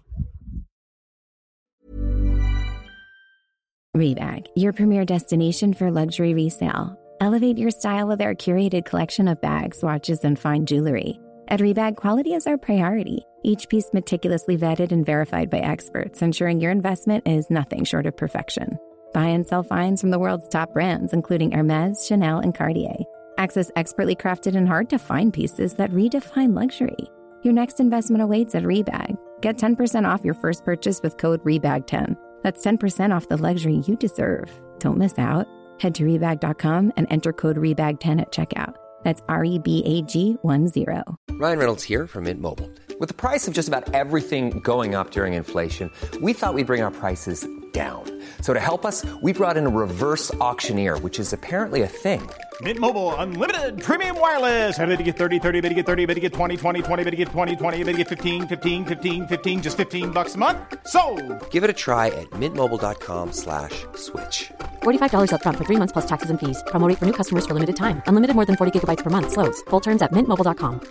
Rebag, your premier destination for luxury resale. Elevate your style with our curated collection of bags, watches, and fine jewelry. At Rebag, quality is our priority. Each piece meticulously vetted and verified by experts, ensuring your investment is nothing short of perfection. Buy and sell finds from the world's top brands, including Hermes, Chanel, and Cartier. Access expertly crafted and hard-to-find pieces that redefine luxury. Your next investment awaits at Rebag. Get ten percent off your first purchase with code rebag ten. That's ten percent off the luxury you deserve. Don't miss out. Head to rebag dot com and enter code rebag ten at checkout. That's R E B A G one zero. Ryan Reynolds here from Mint Mobile. With the price of just about everything going up during inflation, we thought we'd bring our prices down. So to help us, we brought in a reverse auctioneer, which is apparently a thing. Mint Mobile Unlimited Premium Wireless. How to get thirty, thirty, how to get thirty, how to get twenty, twenty, twenty, how to get twenty, twenty, how to get fifteen, fifteen, fifteen, fifteen, just fifteen bucks a month? Sold! Give it a try at mintmobile.com slash switch. forty-five dollars up front for three months plus taxes and fees. Promo rate for new customers for limited time. Unlimited more than forty gigabytes per month. Slows full terms at mint mobile dot com.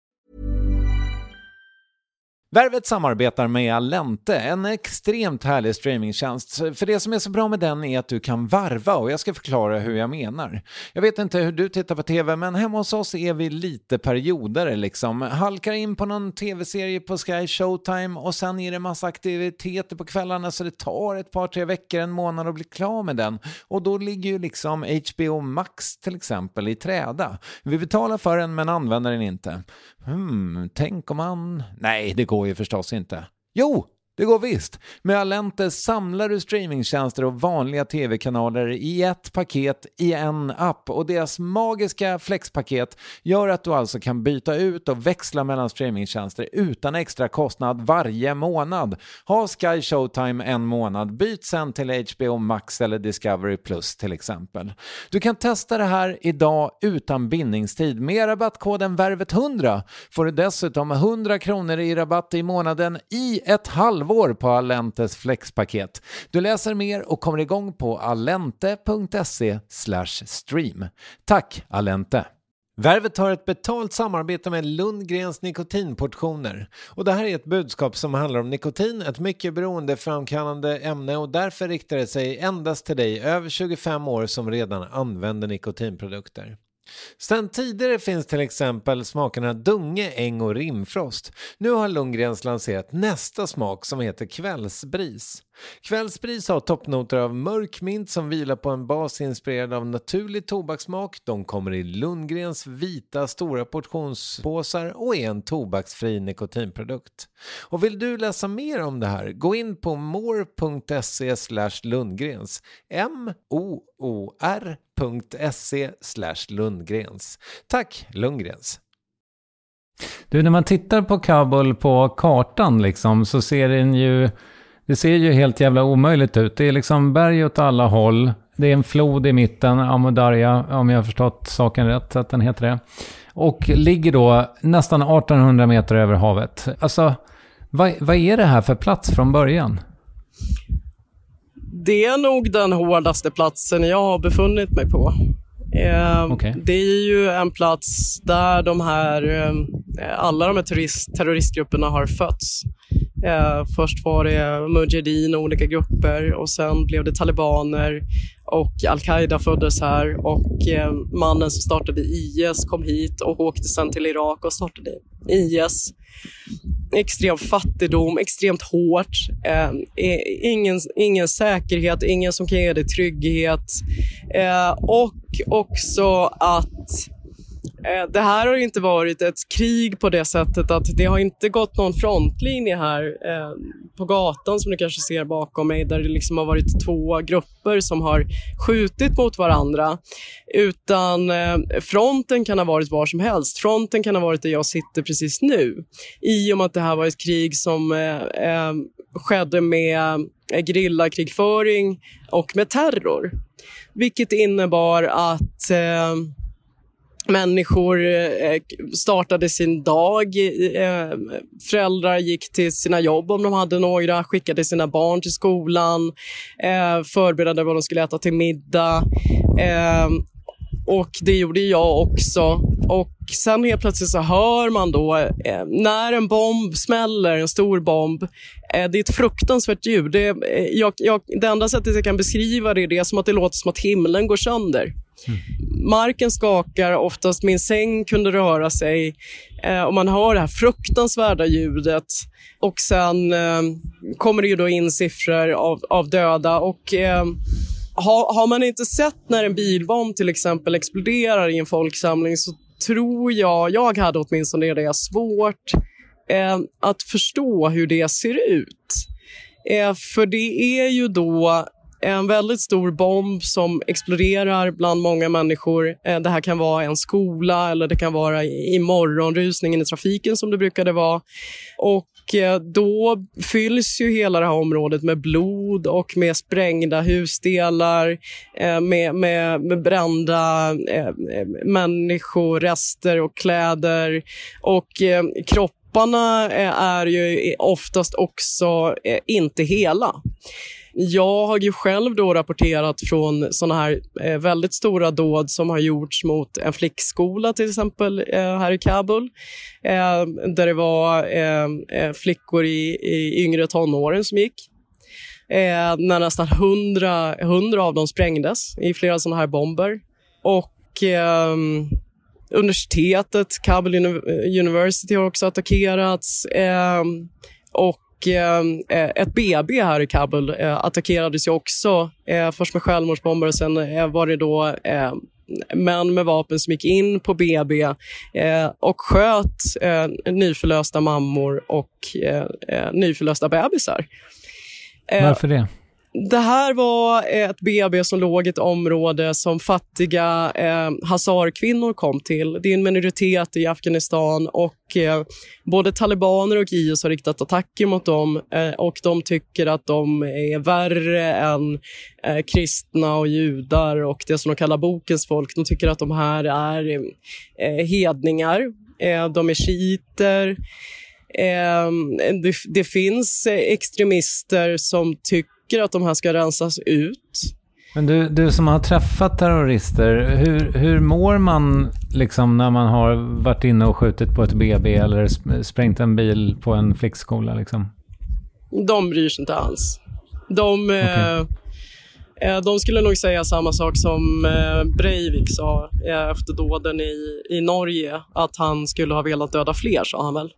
Värvet samarbetar med Allente, en extremt härlig streamingtjänst. För det som är så bra med den är att du kan varva, och jag ska förklara hur jag menar. Jag vet inte hur du tittar på tv, men hemma hos oss är vi lite perioder liksom. Halkar in på någon tv-serie på Sky Showtime och sen är det massa aktiviteter på kvällarna, så det tar ett par, tre veckor, en månad att bli klar med den. Och då ligger ju liksom H B O Max till exempel i träda. Vi betalar för den men använder den inte. Hmm, tänk om man... Nej, det går ju förstås inte. Jo, det går visst. Med Allente samlar du streamingtjänster och vanliga tv-kanaler i ett paket i en app. Och deras magiska flexpaket gör att du alltså kan byta ut och växla mellan streamingtjänster utan extra kostnad varje månad. Ha Sky Showtime en månad, byt sen till H B O Max eller Discovery Plus till exempel. Du kan testa det här idag utan bindningstid. Med rabattkoden värvet hundra får du dessutom hundra kronor i rabatt i månaden i ett halvår på Allentes flexpaket. Du läser mer och kommer igång på allente punkt se slash stream. Tack Allente! Värvet har ett betalt samarbete med Lundgrens nikotinportioner. Och det här är ett budskap som handlar om nikotin, ett mycket beroendeframkallande ämne, och därför riktar det sig endast till dig över tjugofem år som redan använder nikotinprodukter. Sen tidigare finns till exempel smakerna Dunge, Äng och Rimfrost. Nu har Lundgrens lanserat nästa smak som heter Kvällsbris. Kvällsbris har toppnoter av mörk mint som vilar på en bas inspirerad av naturlig tobakssmak. De kommer i Lundgrens vita stora portionspåsar och är en tobaksfri nikotinprodukt. Och vill du läsa mer om det här, gå in på more punkt se slash Lundgrens. M O O R punkt se slash Lundgrens. Tack Lundgrens! Du, när man tittar på Kabul på kartan liksom, så ser den ju, det ser ju helt jävla omöjligt ut. Det är liksom berg åt alla håll. Det är en flod i mitten, Amudarja, om jag har förstått saken rätt att den heter det. Och ligger då nästan artonhundra meter över havet. Alltså, vad, vad är det här för plats från början? Det är nog den hårdaste platsen jag har befunnit mig på. Eh, okay. Det är ju en plats där de här, eh, alla de här terrorist, terroristgrupperna har fötts. Eh, först var det Mujahedin och olika grupper, och sen blev det talibaner och Al-Qaida föddes här, och eh, mannen som startade I S kom hit och åkte sen till Irak och startade I S. Extrem fattigdom, extremt hårt, eh, ingen, ingen säkerhet, ingen som kan ge dig trygghet, eh, och också att eh, det här har inte varit ett krig på det sättet att det har inte gått någon frontlinje här eh, på gatan som du kanske ser bakom mig, där det liksom har varit två grupper som har skjutit mot varandra, utan eh, fronten kan ha varit var som helst. Fronten kan ha varit där jag sitter precis nu, i och med att det här var ett krig som eh, eh, skedde med eh, gerillakrigföring och med terror, vilket innebar att eh, människor startade sin dag, föräldrar gick till sina jobb om de hade några, skickade sina barn till skolan, förberedde vad de skulle äta till middag, och det gjorde jag också. Och sen helt plötsligt så hör man då när en bomb smäller, en stor bomb, det är ett fruktansvärt ljud. Det, jag, jag, det enda sättet jag kan beskriva det är det som att det låter som att himlen går sönder. Mm. Marken skakar, oftast min säng kunde röra sig, eh, och man hör det här fruktansvärda ljudet, och sen eh, kommer det ju då in siffror av, av döda, och eh, har, har man inte sett när en bilbomb till exempel exploderar i en folksamling, så tror jag, jag hade åtminstone det svårt eh, att förstå hur det ser ut. Eh, för det är ju då en väldigt stor bomb som exploderar bland många människor. Eh, det här kan vara en skola eller det kan vara i, i morgonrusningen i trafiken som det brukade vara. Och eh, då fylls ju hela det här området med blod och med sprängda husdelar, eh, med, med, med brända eh, människorester och kläder. Och eh, kropparna eh, är ju oftast också eh, inte hela. Jag har ju själv då rapporterat från såna här eh, väldigt stora dåd som har gjorts mot en flickskola till exempel eh, här i Kabul. Eh, där det var eh, flickor i, i yngre tonåren som gick. Eh, när nästan hundra, hundra av dem sprängdes i flera såna här bomber. Och eh, universitetet, Kabul University har också attackerats. Eh, och Eh, ett B B här i Kabul eh, attackerades ju också, eh, först med självmordsbomber och sen eh, var det då eh, män med vapen som gick in på B B eh, och sköt eh, nyförlösta mammor och eh, eh, nyförlösta bebisar. Eh, Varför det? Det här var ett B B som låg i ett område som fattiga eh, hazarkvinnor kom till. Det är en minoritet i Afghanistan och eh, både talibaner och I S har riktat attacker mot dem eh, och de tycker att de är värre än eh, kristna och judar och det som de kallar bokens folk. De tycker att de här är eh, hedningar, eh, de är shiiter. Eh, det, det finns extremister som tycker att de här ska rensas ut. Men du, du som har träffat terrorister, hur, hur mår man liksom när man har varit inne och skjutit på ett B B eller sprängt en bil på en flickskola liksom? De bryr sig inte alls. De, okay. eh, de skulle nog säga samma sak som eh, Breivik sa eh, efter dåden i, i Norge, att han skulle ha velat döda fler, sa han väl.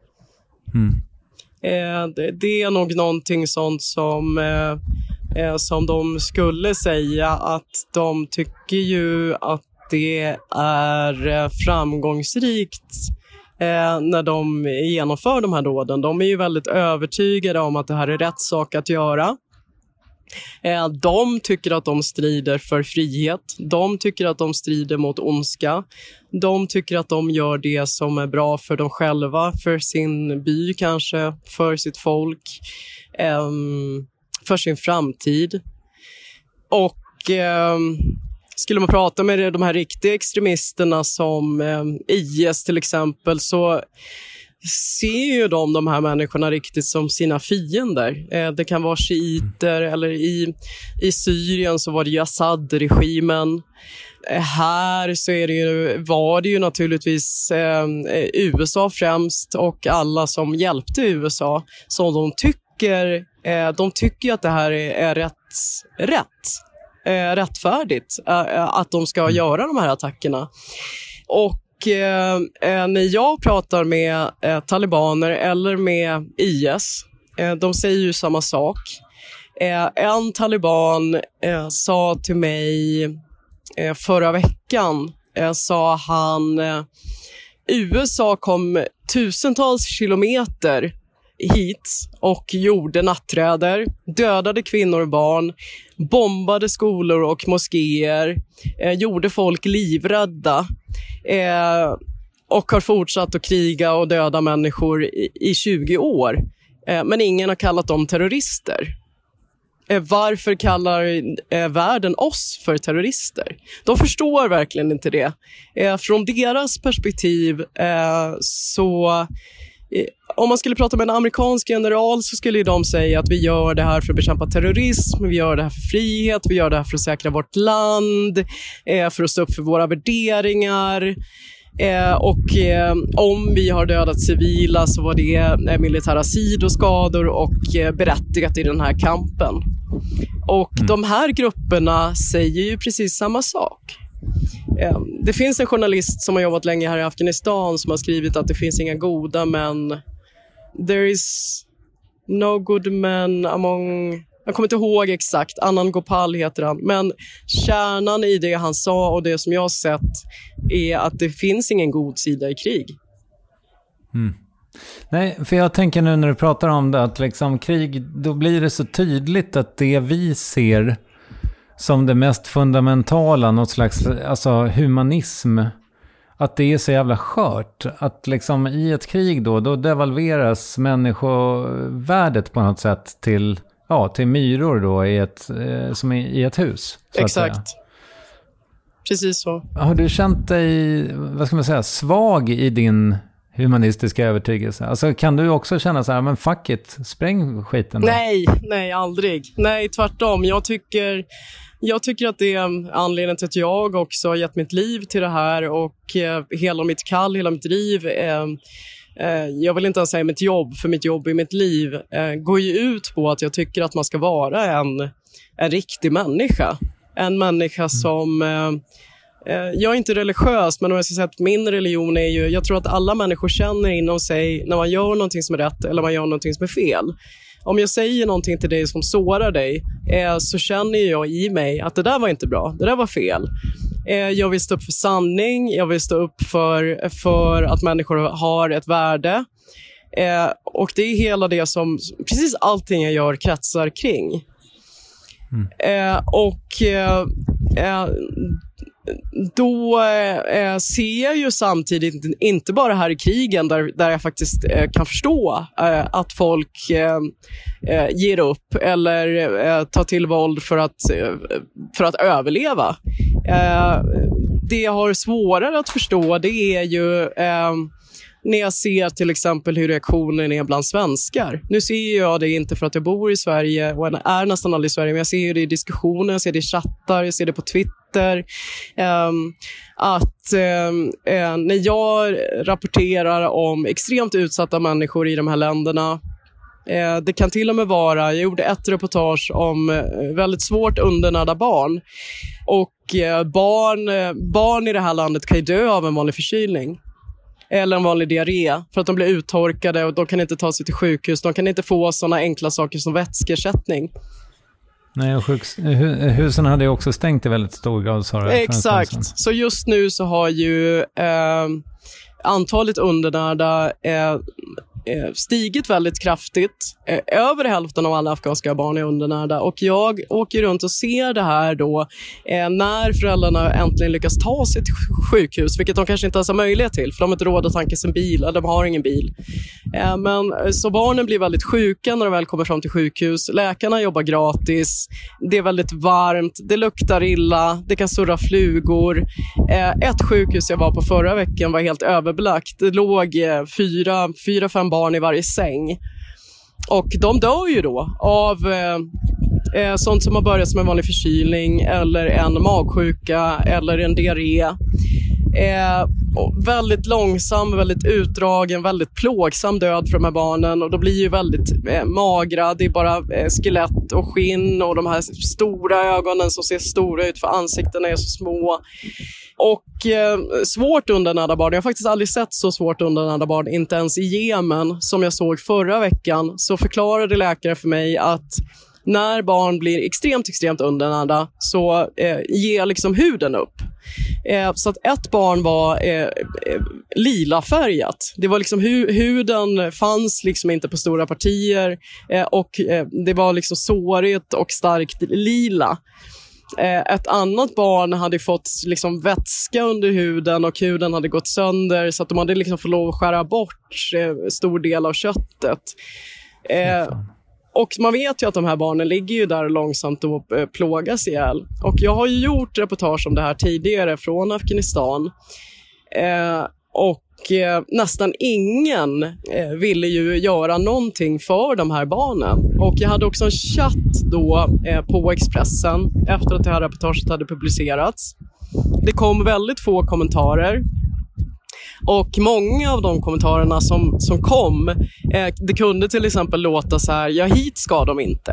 Mm. Eh, det, det är nog någonting sånt som, eh, eh, som de skulle säga, att de tycker ju att det är eh, framgångsrikt eh, när de genomför de här dåden. De är ju väldigt övertygade om att det här är rätt sak att göra. Eh, de tycker att de strider för frihet. De tycker att de strider mot ondska. De tycker att de gör det som är bra för dem själva, för sin by kanske, för sitt folk, eh, för sin framtid. Och eh, skulle man prata med de här riktiga extremisterna som eh, I S till exempel, så ser ju de de här människorna riktigt som sina fiender. Eh, det kan vara shiiter, eller i, i Syrien så var det ju Assad-regimen. Eh, här så är det ju, var det ju naturligtvis eh, U S A främst och alla som hjälpte U S A. Så de tycker, eh, de tycker att det här är, är rätt, rätt, eh, rättfärdigt eh, att de ska göra de här attackerna. Och Eh, när jag pratar med eh, talibaner eller med I S, eh, de säger ju samma sak. Eh, en taliban eh, sa till mig eh, förra veckan, eh, sa han, eh, U S A kom tusentals kilometer hit och gjorde natträder, dödade kvinnor och barn, bombade skolor och moskéer, eh, gjorde folk livrädda. Eh, och har fortsatt att kriga och döda människor i, i tjugo år. Eh, men ingen har kallat dem terrorister. Eh, varför kallar eh, världen oss för terrorister? De förstår verkligen inte det. Eh, från deras perspektiv eh, så... Eh, om man skulle prata med en amerikansk general så skulle de säga att vi gör det här för att bekämpa terrorism, vi gör det här för frihet, vi gör det här för att säkra vårt land, eh, för att stå upp för våra värderingar. Eh, och eh, om vi har dödat civila så var det eh, militära sidoskador och eh, berättigat i den här kampen. Och mm. de här grupperna säger ju precis samma sak. Eh, det finns en journalist som har jobbat länge här i Afghanistan som har skrivit att det finns inga goda män. There is no good men among Jag kommer inte ihåg exakt, Anand Gopal heter han. Men kärnan i det han sa och det som jag har sett är att det finns ingen god sida i krig. Mm. Nej, för jag tänker nu när du pratar om det att liksom krig, då blir det så tydligt att det vi ser som det mest fundamentala, något slags alltså humanism, att det är så jävla skört. Att liksom i ett krig då, då devalveras människovärdet på något sätt till, ja, till myror då i ett, eh, som i, i ett hus. Exakt. Precis så. Har du känt dig, vad ska man säga, svag i din humanistiska övertygelse? Alltså kan du också känna så här, men fuck it, spräng skiten då? Nej, nej, aldrig. Nej, tvärtom. Jag tycker, jag tycker att det är anledningen till att jag också har gett mitt liv till det här och eh, hela mitt kall, hela mitt liv. Eh, eh, jag vill inte ens säga mitt jobb, för mitt jobb i mitt liv eh, går ju ut på att jag tycker att man ska vara en, en riktig människa. En människa mm. som... Eh, Jag är inte religiös, men om jag ska säga att min religion är ju, jag tror att alla människor känner inom sig när man gör någonting som är rätt eller man gör någonting som är fel. Om jag säger någonting till dig som sårar dig eh, så känner jag i mig att det där var inte bra, det där var fel. Eh, jag vill stå upp för sanning, jag vill stå upp för, för att människor har ett värde. Eh, och det är hela det som, precis allting jag gör kretsar kring. Mm. Eh, och eh, eh, då eh, ser jag ju samtidigt inte bara här i krigen där, där jag faktiskt eh, kan förstå eh, att folk eh, eh, ger upp eller eh, tar till våld för att, eh, för att överleva. Eh, det jag har svårare att förstå, det är ju eh, när jag ser till exempel hur reaktionen är bland svenskar. Nu ser jag det inte för att jag bor i Sverige och är nästan aldrig i Sverige, men jag ser det i diskussioner, jag ser det i chattar, jag ser det på Twitter. Um, att um, uh, när jag rapporterar om extremt utsatta människor i de här länderna, uh, det kan till och med vara, jag gjorde ett reportage om uh, väldigt svårt undernärda barn. Och uh, barn, uh, barn i det här landet kan ju dö av en vanlig förkylning. Eller en vanlig diarré för att de blir uttorkade och de kan inte ta sig till sjukhus. De kan inte få sådana enkla saker som vätskeersättning. Nej, och sjuks- husen hade ju också stängt i väldigt stor grad. Sa du, exakt. Så just nu så har ju eh, antalet undernärda eh, stigit väldigt kraftigt. Över hälften av alla afghanska barn är undernärda. Och jag åker runt och ser det här då när föräldrarna äntligen lyckas ta sig till sjukhus, vilket de kanske inte ens har möjlighet till, för de har inte råd att tanka sin bil, eller de har ingen bil. Men så barnen blir väldigt sjuka när de väl kommer fram till sjukhus. Läkarna jobbar gratis. Det är väldigt varmt. Det luktar illa. Det kan surra flugor. Ett sjukhus jag var på förra veckan var helt överbelagt. Det låg fyra, fyra fem barn i varje säng. Och de dör ju då av eh, sånt som har börjat som en vanlig förkylning eller en magsjuka eller en diarré. Eh, och väldigt långsam, väldigt utdragen, väldigt plågsam död för de här barnen. Och då blir ju väldigt eh, magra. Det är bara eh, skelett och skinn och de här stora ögonen som ser stora ut för ansiktena är så små. Och eh, svårt undernärda barn. Jag har faktiskt aldrig sett så svårt undernärda barn, inte ens i Jemen som jag såg förra veckan. Så förklarade läkare för mig att när barn blir extremt, extremt undernärda så eh, ger liksom huden upp. Eh, så att ett barn var eh, eh, lila färgat. Det var liksom hu- huden fanns liksom inte på stora partier eh, och eh, det var liksom sårigt och starkt lila. Ett annat barn hade fått liksom vätska under huden och huden hade gått sönder så att de hade liksom fått lov att skära bort stor del av köttet. Eh, och man vet ju att de här barnen ligger ju där långsamt och plågas ihjäl. Och jag har ju gjort reportage om det här tidigare från Afghanistan. Eh, och Eh, nästan ingen eh, ville ju göra någonting för de här barnen. Och jag hade också en chatt då eh, på Expressen efter att det här reportaget hade publicerats. Det kom väldigt få kommentarer. Och många av de kommentarerna som, som kom, eh, det kunde till exempel låta så här: ja, hit ska de inte.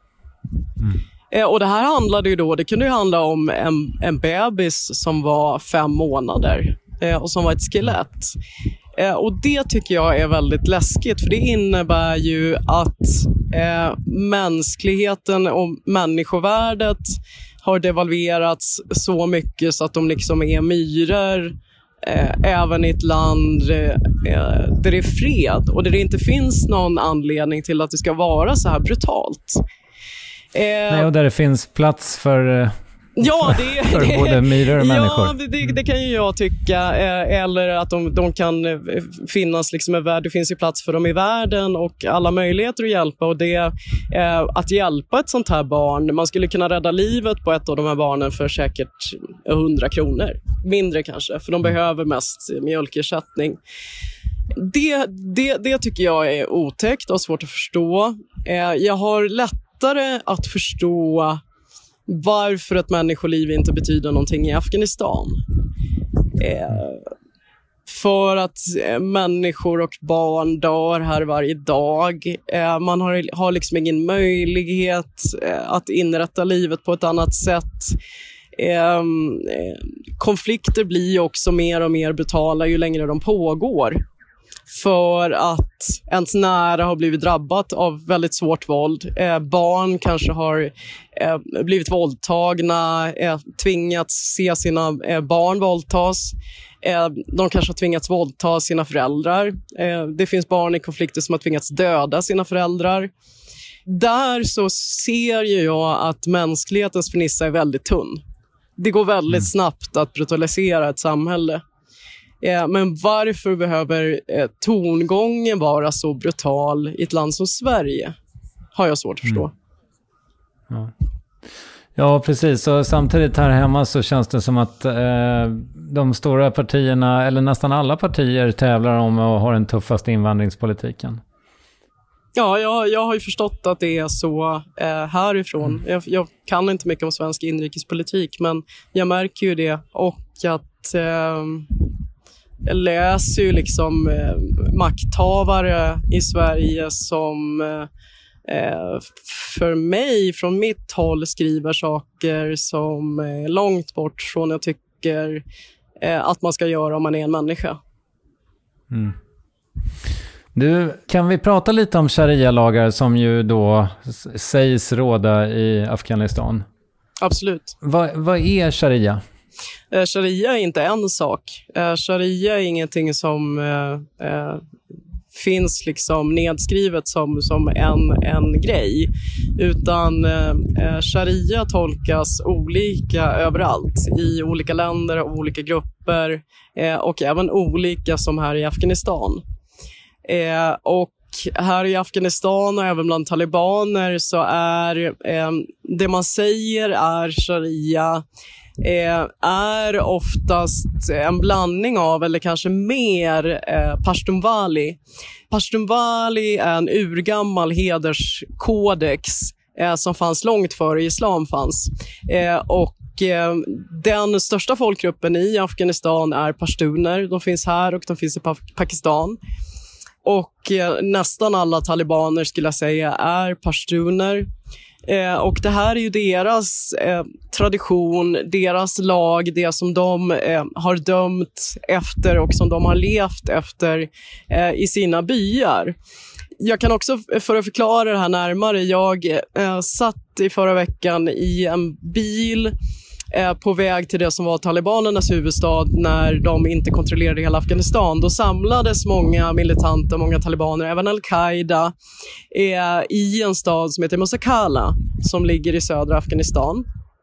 Mm. Eh, och det här handlade ju då, det kunde ju handla om en, en bebis som var fem månader. Och som var ett skelett. Och det tycker jag är väldigt läskigt. För det innebär ju att Eh, mänskligheten och människovärdet har devalverats så mycket så att de liksom är myror eh, även i ett land eh, där det är fred och där det inte finns någon anledning till att det ska vara så här brutalt. Eh, Nej, och där det finns plats för... Eh... Ja, det, för det, både myror och människor. Ja, det, det kan ju jag tycka. Eller att de, de kan finnas liksom i världen. Det finns ju plats för dem i världen och alla möjligheter att hjälpa. Och det, att hjälpa ett sånt här barn. Man skulle kunna rädda livet på ett av de här barnen för säkert hundra kronor. Mindre kanske, för de behöver mest mjölkersättning. Det, det, det tycker jag är otäckt och svårt att förstå. Jag har lättare att förstå varför ett människoliv inte betyder någonting i Afghanistan. Eh, för att eh, människor och barn dör här varje dag. Eh, man har, har liksom ingen möjlighet eh, att inrätta livet på ett annat sätt. Eh, konflikter blir också mer och mer brutala ju längre de pågår. För att ens nära har blivit drabbat av väldigt svårt våld. Eh, barn kanske har eh, blivit våldtagna, eh, tvingats se sina eh, barn våldtas. Eh, de kanske har tvingats våldta sina föräldrar. Eh, det finns barn i konflikter som har tvingats döda sina föräldrar. Där så ser ju jag att mänsklighetens fernissa är väldigt tunn. Det går väldigt mm. snabbt att brutalisera ett samhälle. Eh, men varför behöver eh, tongången vara så brutal i ett land som Sverige? Har jag svårt att förstå. Mm. Ja. ja, precis. Och samtidigt här hemma så känns det som att eh, de stora partierna, eller nästan alla partier, tävlar om och har den tuffaste invandringspolitiken. Ja, jag, jag har ju förstått att det är så eh, härifrån. Mm. Jag, jag kan inte mycket om svensk inrikespolitik, men jag märker ju det. Och att... Eh, Jag läser ju liksom eh, makthavare i Sverige som eh, för mig från mitt håll skriver saker som är långt bort från jag tycker eh, att man ska göra om man är en människa. Mm. Du, kan vi prata lite om sharia-lagar som ju då sägs råda i Afghanistan? Absolut. Vad, vad är sharia? Eh, sharia är inte en sak. Eh, sharia är ingenting som eh, eh, finns liksom nedskrivet som, som en, en grej. Utan eh, sharia tolkas olika överallt. I olika länder och olika grupper. Eh, och även olika som här i Afghanistan. Eh, och här i Afghanistan och även bland talibaner så är eh, det man säger är sharia eh, är oftast en blandning av, eller kanske mer, eh, Pashtunwali. Pashtunwali är en urgammal hederskodex eh, som fanns långt före islam fanns. Eh, och eh, den största folkgruppen i Afghanistan är pashtuner. De finns här och de finns i pa- Pakistan. Och eh, nästan alla talibaner skulle jag säga är pashtuner. Eh, och det här är ju deras eh, tradition, deras lag, det som de eh, har dömt efter och som de har levt efter eh, i sina byar. Jag kan också, för att förklara det här närmare, jag eh, satt i förra veckan i en bil eh, på väg till det som var talibanernas huvudstad när de inte kontrollerade hela Afghanistan. Då samlades många militanter, många talibaner, även Al-Qaida eh, i en stad som heter Musakala som ligger i södra Afghanistan.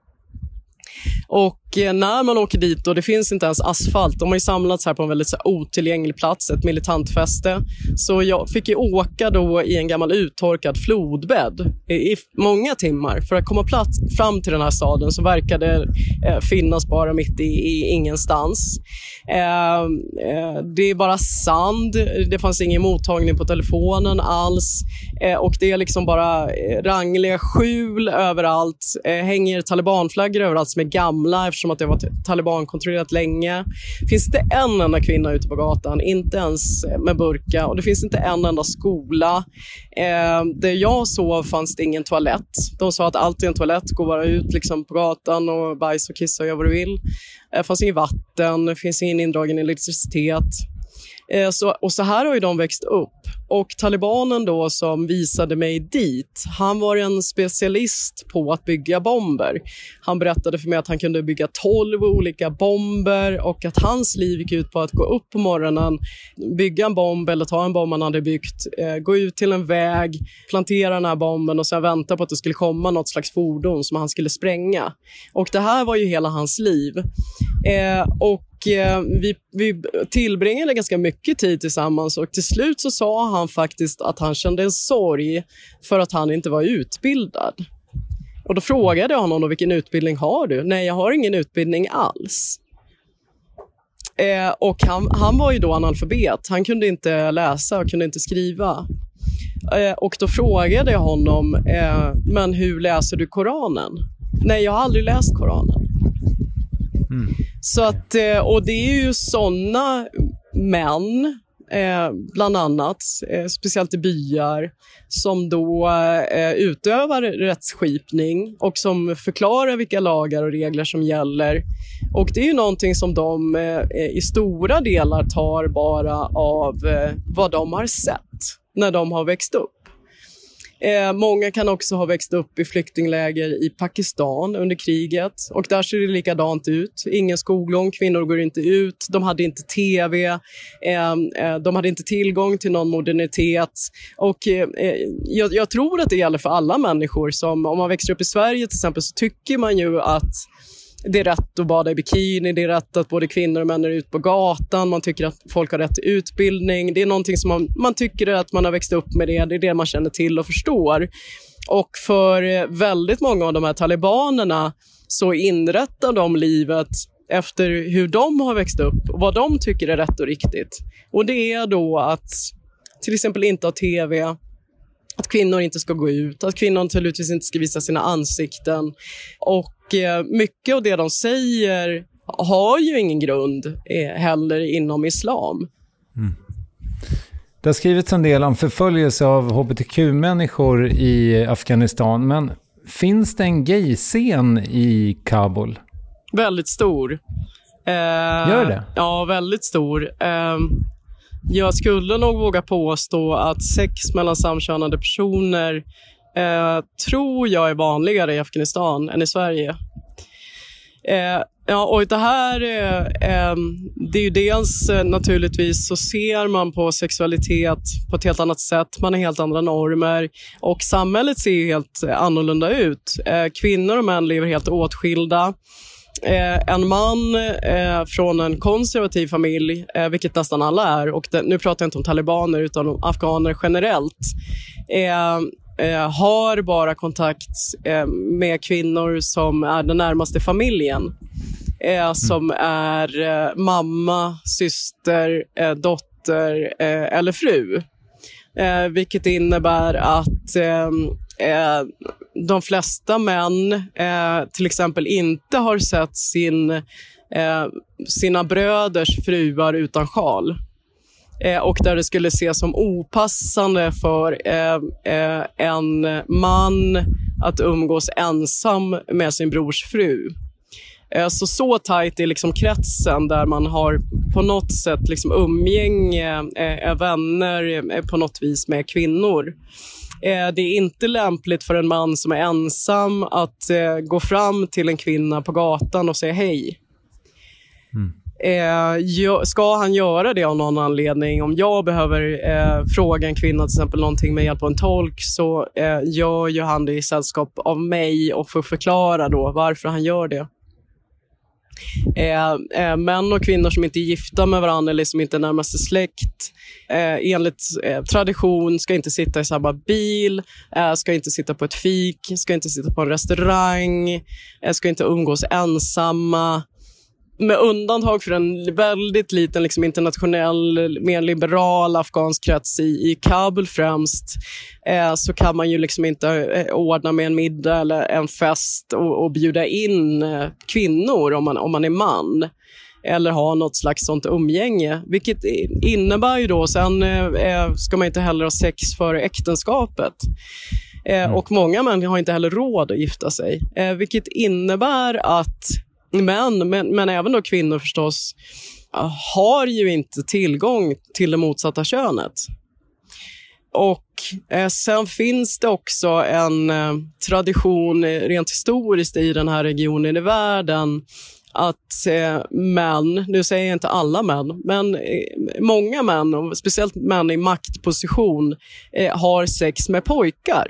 Och eh, när man åker dit, och det finns inte ens asfalt, de har ju samlats här på en väldigt så, otillgänglig plats, ett militantfäste. Så jag fick ju åka då i en gammal uttorkad flodbädd i, i många timmar för att komma plats fram till den här staden som verkade eh, finnas bara mitt i, i ingenstans. Eh, eh, det är bara sand, det fanns ingen mottagning på telefonen alls. Eh, och det är liksom bara eh, rangliga skjul överallt, eh, hänger talibanflaggor överallt som är gamla eftersom att det var talibankontrollerat länge. Finns det en enda kvinna ute på gatan, inte ens med burka, och det finns inte en enda skola. Eh, där jag sov fanns det ingen toalett. De sa att allt är en toalett, gå bara ut liksom på gatan och bajs och kissa och gör vad du vill. Det eh, fanns inget vatten, det finns ingen indragen elektricitet. Eh, så, och så här har ju de växt upp. Och talibanen då som visade mig dit, han var en specialist på att bygga bomber. Han berättade för mig att han kunde bygga tolv olika bomber och att hans liv gick ut på att gå upp på morgonen, bygga en bomb eller ta en bomb han hade byggt, eh, gå ut till en väg, plantera den här bomben och sen vänta på att det skulle komma något slags fordon som han skulle spränga. Och det här var ju hela hans liv. Eh, och Vi, vi tillbringade ganska mycket tid tillsammans och till slut så sa han faktiskt att han kände en sorg för att han inte var utbildad. Och då frågade jag honom, vilken utbildning har du? Nej, jag har ingen utbildning alls. Eh, och han, han var ju då analfabet. Han kunde inte läsa och kunde inte skriva. Eh, och då frågade jag honom, eh, men hur läser du Koranen? Nej, jag har aldrig läst Koranen. Mm. Så att, och det är ju sådana män, eh, bland annat, eh, speciellt i byar, som då eh, utövar rättsskipning och som förklarar vilka lagar och regler som gäller. Och det är ju någonting som de eh, i stora delar tar bara av eh, vad de har sett när de har växt upp. Eh, många kan också ha växt upp i flyktingläger i Pakistan under kriget. Och där ser det likadant ut. Ingen skolgång, kvinnor går inte ut. De hade inte tv. Eh, de hade inte tillgång till någon modernitet. Och eh, jag, jag tror att det gäller för alla människor. Som, om man växer upp i Sverige till exempel, så tycker man ju att det är rätt att bada i bikini, det är rätt att både kvinnor och män är ute på gatan, man tycker att folk har rätt till utbildning, det är någonting som man, man tycker att man har växt upp med det, det är det man känner till och förstår. Och för väldigt många av de här talibanerna så inrättar de livet efter hur de har växt upp och vad de tycker är rätt och riktigt. Och det är då att till exempel inte ha tv, att kvinnor inte ska gå ut, att kvinnor naturligtvis inte ska visa sina ansikten. Och eh, mycket av det de säger har ju ingen grund eh, heller inom islam. Mm. Det har skrivits en del om förföljelse av hbtq-människor i Afghanistan, men finns det en gay-scen i Kabul? Väldigt stor. Eh, Gör det? Ja, väldigt stor. Eh, Jag skulle nog våga påstå att sex mellan samkönade personer eh, tror jag är vanligare i Afghanistan än i Sverige. Eh, ja, och det här eh, det är ju dels eh, naturligtvis så ser man på sexualitet på ett helt annat sätt. Man har helt andra normer och samhället ser ju helt annorlunda ut. Eh, kvinnor och män lever helt åtskilda. Eh, en man eh, från en konservativ familj, eh, vilket nästan alla är, och det, nu pratar jag inte om talibaner utan om afghaner generellt, eh, eh, har bara kontakt eh, med kvinnor som är den närmaste familjen. Eh, som är eh, mamma, syster, eh, dotter eh, eller fru. Eh, vilket innebär att eh, eh, de flesta män eh, till exempel inte har sett sin, eh, sina bröders fruar utan sjal. Eh, och där det skulle ses som opassande för eh, eh, en man att umgås ensam med sin brors fru. Eh, så så tajt är liksom kretsen där man har på något sätt liksom umgänge, eh, vänner eh, på något vis med kvinnor. Det är inte lämpligt för en man som är ensam att eh, gå fram till en kvinna på gatan och säga hej. Mm. Eh, ska han göra det av någon anledning? Om jag behöver eh, fråga en kvinna till exempel någonting med hjälp av en tolk, så eh, gör ju han det i sällskap av mig och får förklara då varför han gör det. Eh, eh, män och kvinnor som inte är gifta med varandra eller som inte är närmaste släkt eh, enligt eh, tradition ska inte sitta i samma bil, eh, ska inte sitta på ett fik, ska inte sitta på en restaurang, eh, ska inte umgås ensamma. Med undantag för en väldigt liten liksom, internationell, mer liberal afghansk krets i, i Kabul främst, eh, så kan man ju liksom inte eh, ordna med en middag eller en fest och, och bjuda in eh, kvinnor om man, om man är man. Eller ha något slags sånt umgänge. Vilket innebär ju då, sen eh, ska man inte heller ha sex före äktenskapet. Eh, mm. Och många män har inte heller råd att gifta sig. Eh, vilket innebär att män, men, men även då kvinnor förstås, har ju inte tillgång till det motsatta könet. Och eh, sen finns det också en eh, tradition rent historiskt i den här regionen i världen att eh, män, nu säger jag inte alla män, men eh, många män, och speciellt män i maktposition, eh, har sex med pojkar.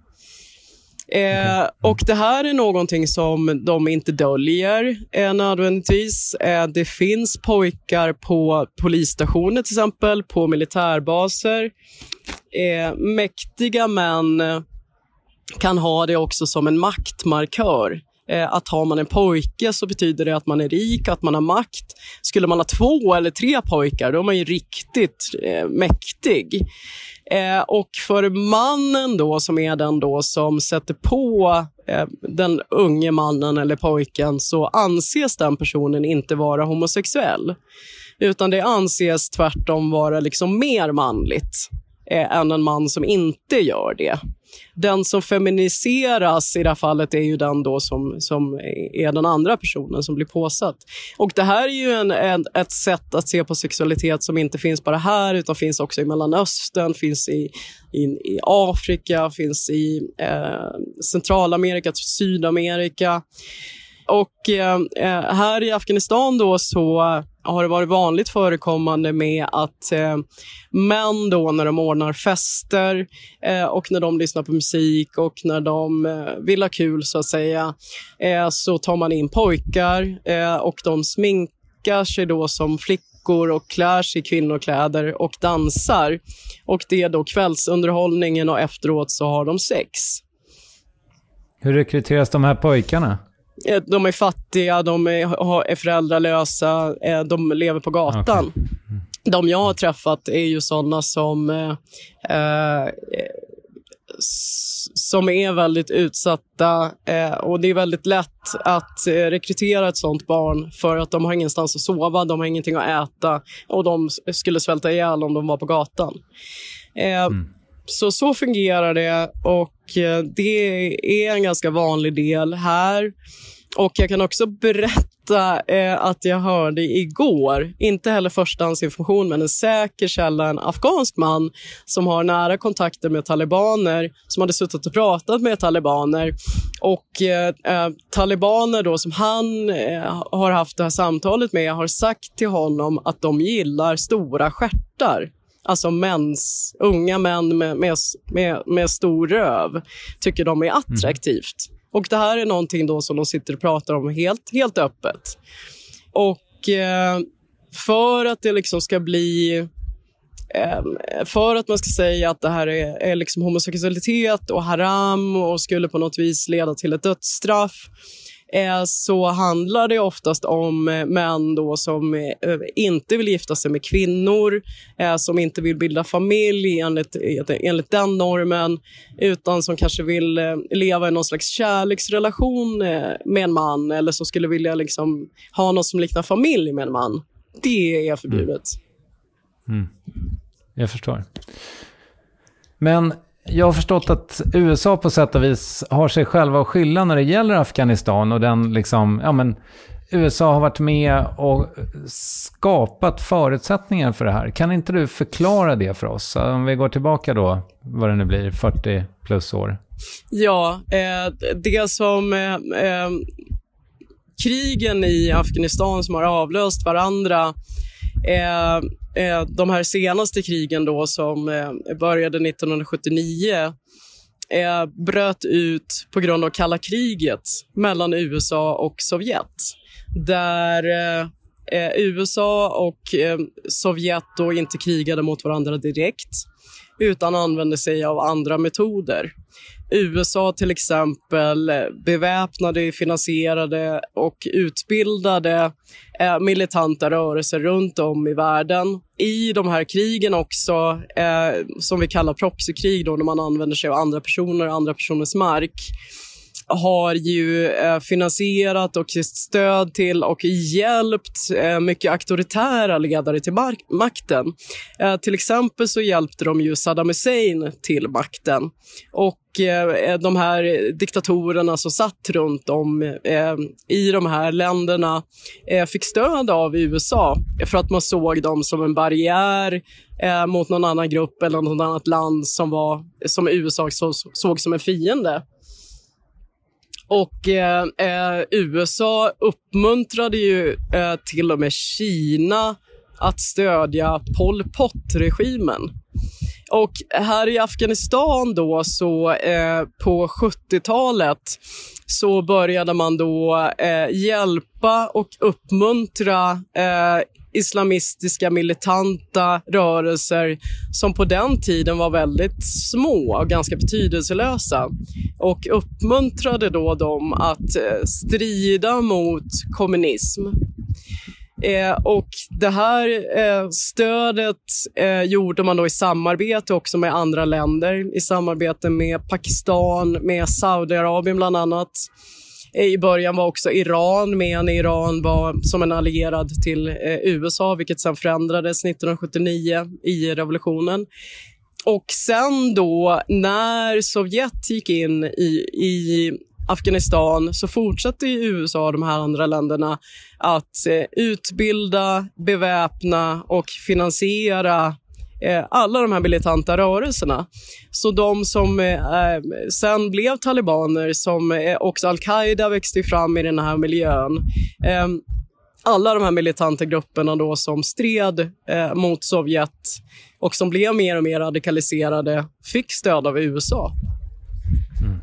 Eh, och det här är någonting som de inte döljer eh, nödvändigtvis. Eh, det finns pojkar på polisstationer till exempel, på militärbaser. Eh, mäktiga män kan ha det också som en maktmarkör. Eh, att har man en pojke så betyder det att man är rik, att man har makt. Skulle man ha två eller tre pojkar, då är man ju riktigt eh, mäktig. Eh, och för mannen då, som är den då som sätter på eh, den unge mannen eller pojken, så anses den personen inte vara homosexuell. Utan det anses tvärtom vara liksom mer manligt eh, än en man som inte gör det. Den som feminiseras i det här fallet är ju den då som, som är den andra personen som blir påsatt. Och det här är ju en, en, ett sätt att se på sexualitet som inte finns bara här, utan finns också i Mellanöstern, finns i, i, i Afrika, finns i eh, Centralamerika, Sydamerika. Och eh, här i Afghanistan då så har det varit vanligt förekommande med att eh, män då när de ordnar fester eh, och när de lyssnar på musik och när de eh, vill ha kul så att säga, eh, så tar man in pojkar eh, och de sminkar sig då som flickor och klär sig i kvinnokläder och dansar. Och det är då kvällsunderhållningen och efteråt så har de sex. Hur rekryteras de här pojkarna? De är fattiga, de är, är föräldralösa, de lever på gatan. Okay. Mm. De jag har träffat är ju sådana som eh, som är väldigt utsatta eh, och det är väldigt lätt att eh, rekrytera ett sådant barn för att de har ingenstans att sova, de har ingenting att äta och de skulle svälta ihjäl om de var på gatan. Eh, mm. Så så fungerar det och eh, det är en ganska vanlig del här. Och jag kan också berätta eh, att jag hörde igår, inte heller förstahandsinformation, men en säker källa, en afghansk man som har nära kontakter med talibaner, som hade suttit och pratat med talibaner. Och eh, talibaner då som han eh, har haft det här samtalet med har sagt till honom att de gillar stora stjärtar. Alltså mäns, unga män med, med, med, med stor röv tycker de är attraktivt. Mm. Och det här är någonting då som de sitter och pratar om helt, helt öppet. Och eh, för att det liksom ska bli... Eh, för att man ska säga att det här är, är liksom homosexualitet och haram och skulle på något vis leda till ett dödsstraff, eh, så handlar det oftast om eh, män då som eh, inte vill gifta sig med kvinnor, eh, som inte vill bilda familj enligt, enligt den normen, utan som kanske vill eh, leva i någon slags kärleksrelation eh, med en man, eller som skulle vilja liksom ha något som liknar familj med en man. Det är förbjudet. Mm. Mm. Jag förstår. Men jag har förstått att U S A på sätt och vis har sig själva att skylla när det gäller Afghanistan och den liksom, ja men U S A har varit med och skapat förutsättningar för det här. Kan inte du förklara det för oss? Om vi går tillbaka då, vad det nu blir, fyrtio plus år. Ja, eh, det som eh, eh, krigen i Afghanistan som har avlöst varandra, eh, eh, de här senaste krigen då som eh, började nittonhundrasjuttionio eh, bröt ut på grund av kalla kriget mellan U S A och Sovjet, där eh, U S A och eh, Sovjet då inte krigade mot varandra direkt utan använde sig av andra metoder. U S A till exempel beväpnade, finansierade och utbildade eh, militanta rörelser runt om i världen. I de här krigen också, eh, som vi kallar proxykrig då, när man använder sig av andra personer och andra personers mark, har ju eh, finansierat och gett stöd till och hjälpt eh, mycket auktoritära ledare till mark- makten. Eh, till exempel så hjälpte de ju Saddam Hussein till makten. Och och eh, de här diktatorerna som satt runt om eh, i de här länderna eh, fick stöd av U S A för att man såg dem som en barriär eh, mot någon annan grupp eller något annat land som, var, som U S A så, såg som en fiende. Och eh, U S A uppmuntrade ju eh, till och med Kina att stödja Pol Pot-regimen. Och här i Afghanistan då så eh, på sjuttiotalet så började man då eh, hjälpa och uppmuntra eh, islamistiska militanta rörelser som på den tiden var väldigt små och ganska betydelselösa, och uppmuntrade då dem att eh, strida mot kommunism. Eh, och det här eh, stödet eh, gjorde man då i samarbete också med andra länder, i samarbete med Pakistan, med Saudiarabien bland annat. Eh, I början var också Iran med, när Iran var som en allierad till eh, U S A, vilket sen förändrades nittonhundrasjuttionio i revolutionen. Och sen då när Sovjet gick in i, i Afghanistan så fortsatte ju U S A och de här andra länderna att eh, utbilda, beväpna och finansiera eh, alla de här militanta rörelserna. Så de som eh, sen blev talibaner, som eh, också Al-Qaida växte fram i den här miljön. Eh, alla de här militanta grupperna då som stred eh, mot Sovjet och som blev mer och mer radikaliserade fick stöd av U S A. Mm.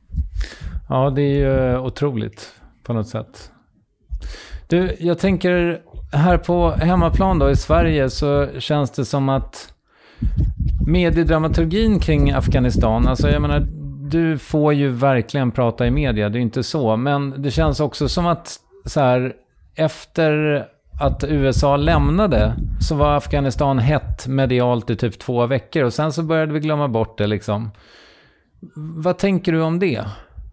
Ja, det är ju otroligt på något sätt. Du, jag tänker här på hemmaplan då i Sverige så känns det som att mediedramaturgin kring Afghanistan, alltså jag menar, du får ju verkligen prata i media, det är inte så, men det känns också som att så här, efter att U S A lämnade så var Afghanistan hett medialt i typ två veckor och sen så började vi glömma bort det liksom. Vad tänker du om det?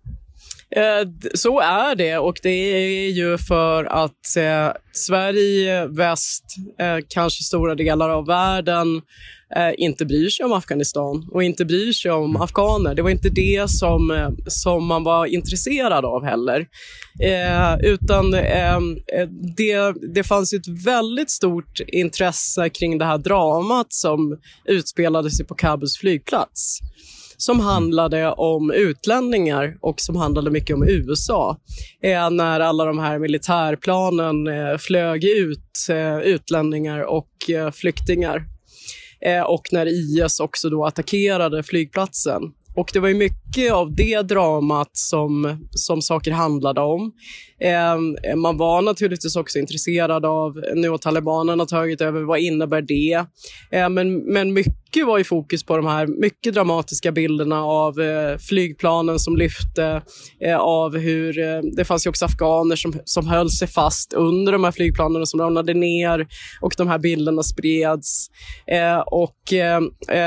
Så är det, och det är ju för att eh, Sverige, väst, eh, kanske stora delar av världen eh, inte bryr sig om Afghanistan och inte bryr sig om afghaner. Det var inte det som, eh, som man var intresserad av heller. Eh, utan eh, det, det fanns ett väldigt stort intresse kring det här dramat som utspelade sig på Kabuls flygplats, som handlade om utlänningar och som handlade mycket om U S A. Eh, när alla de här militärplanen eh, flög ut eh, utlänningar och eh, flyktingar. Eh, och när I S också då attackerade flygplatsen. Och det var ju mycket av det dramat som, som saker handlade om. Eh, man var naturligtvis också intresserad av, nu har talibanerna tagit över, vad innebär det? Eh, men, men mycket var i fokus på de här mycket dramatiska bilderna av eh, flygplanen som lyfte, eh, av hur eh, det fanns ju också afghaner som, som höll sig fast under de här flygplanen som ramlade ner, och de här bilderna spreds. Eh, och eh,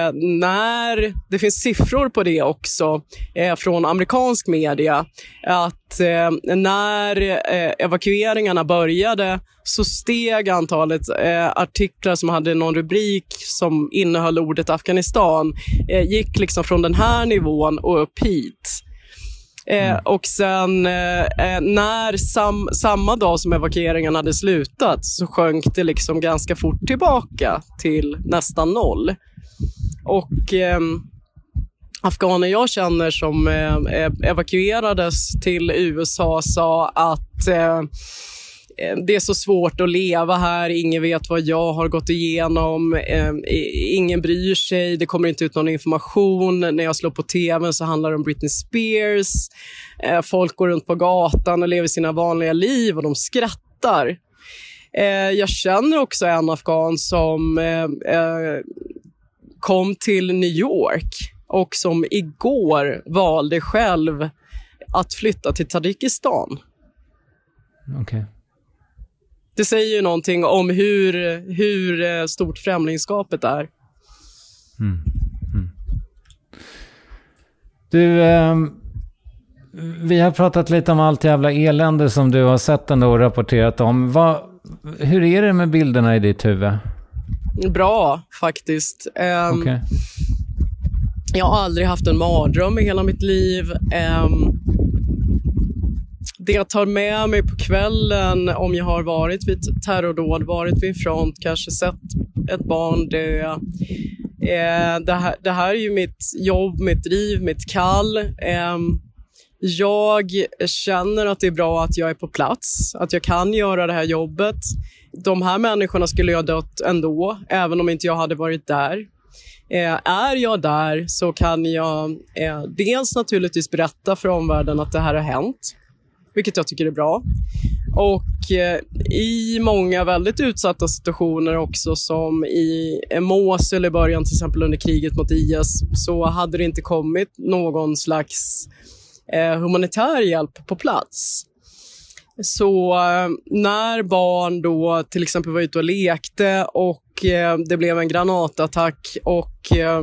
när det finns siffror på det också eh, från amerikansk media, att eh, när eh, evakueringarna började så steg antalet eh, artiklar som hade någon rubrik som innehöll ordet Afghanistan, eh, gick liksom från den här nivån och upp hit. Eh, mm. Och sen eh, när sam, samma dag som evakueringen hade slutat så sjönk det liksom ganska fort tillbaka till nästan noll. Och eh, afghaner jag känner som eh, evakuerades till U S A sa att eh, det är så svårt att leva här, ingen vet vad jag har gått igenom, eh, ingen bryr sig, det kommer inte ut någon information, när jag slår på tvn så handlar det om Britney Spears, eh, folk går runt på gatan och lever sina vanliga liv och de skrattar. Eh, jag känner också en afghan som eh, eh, kom till New York och som igår valde själv att flytta till Tadzjikistan. Okej. Okay. Det säger ju någonting om hur, hur stort främlingskapet är. Mm. Mm. Du, eh, vi har pratat lite om allt jävla elände som du har sett ändå och rapporterat om. Vad, hur är det med bilderna i ditt huvud? Bra, faktiskt. Um, okay. Jag har aldrig haft en mardröm i hela mitt liv. Um, det jag tar med mig på kvällen om jag har varit vid terrordåd, varit vid front, kanske sett ett barn dö. Uh, det, här, det här är ju mitt jobb, mitt driv, mitt kall. Um, jag känner att det är bra att jag är på plats, att jag kan göra det här jobbet. De här människorna skulle jag dött ändå, även om inte jag hade varit där. Eh, är jag där så kan jag eh, dels naturligtvis berätta för omvärlden att det här har hänt, vilket jag tycker är bra. Och eh, i många väldigt utsatta situationer också, som i Mosul i början till exempel under kriget mot I S, så hade det inte kommit någon slags eh, humanitär hjälp på plats. Så eh, när barn då till exempel var ute och lekte och eh, det blev en granatattack och eh,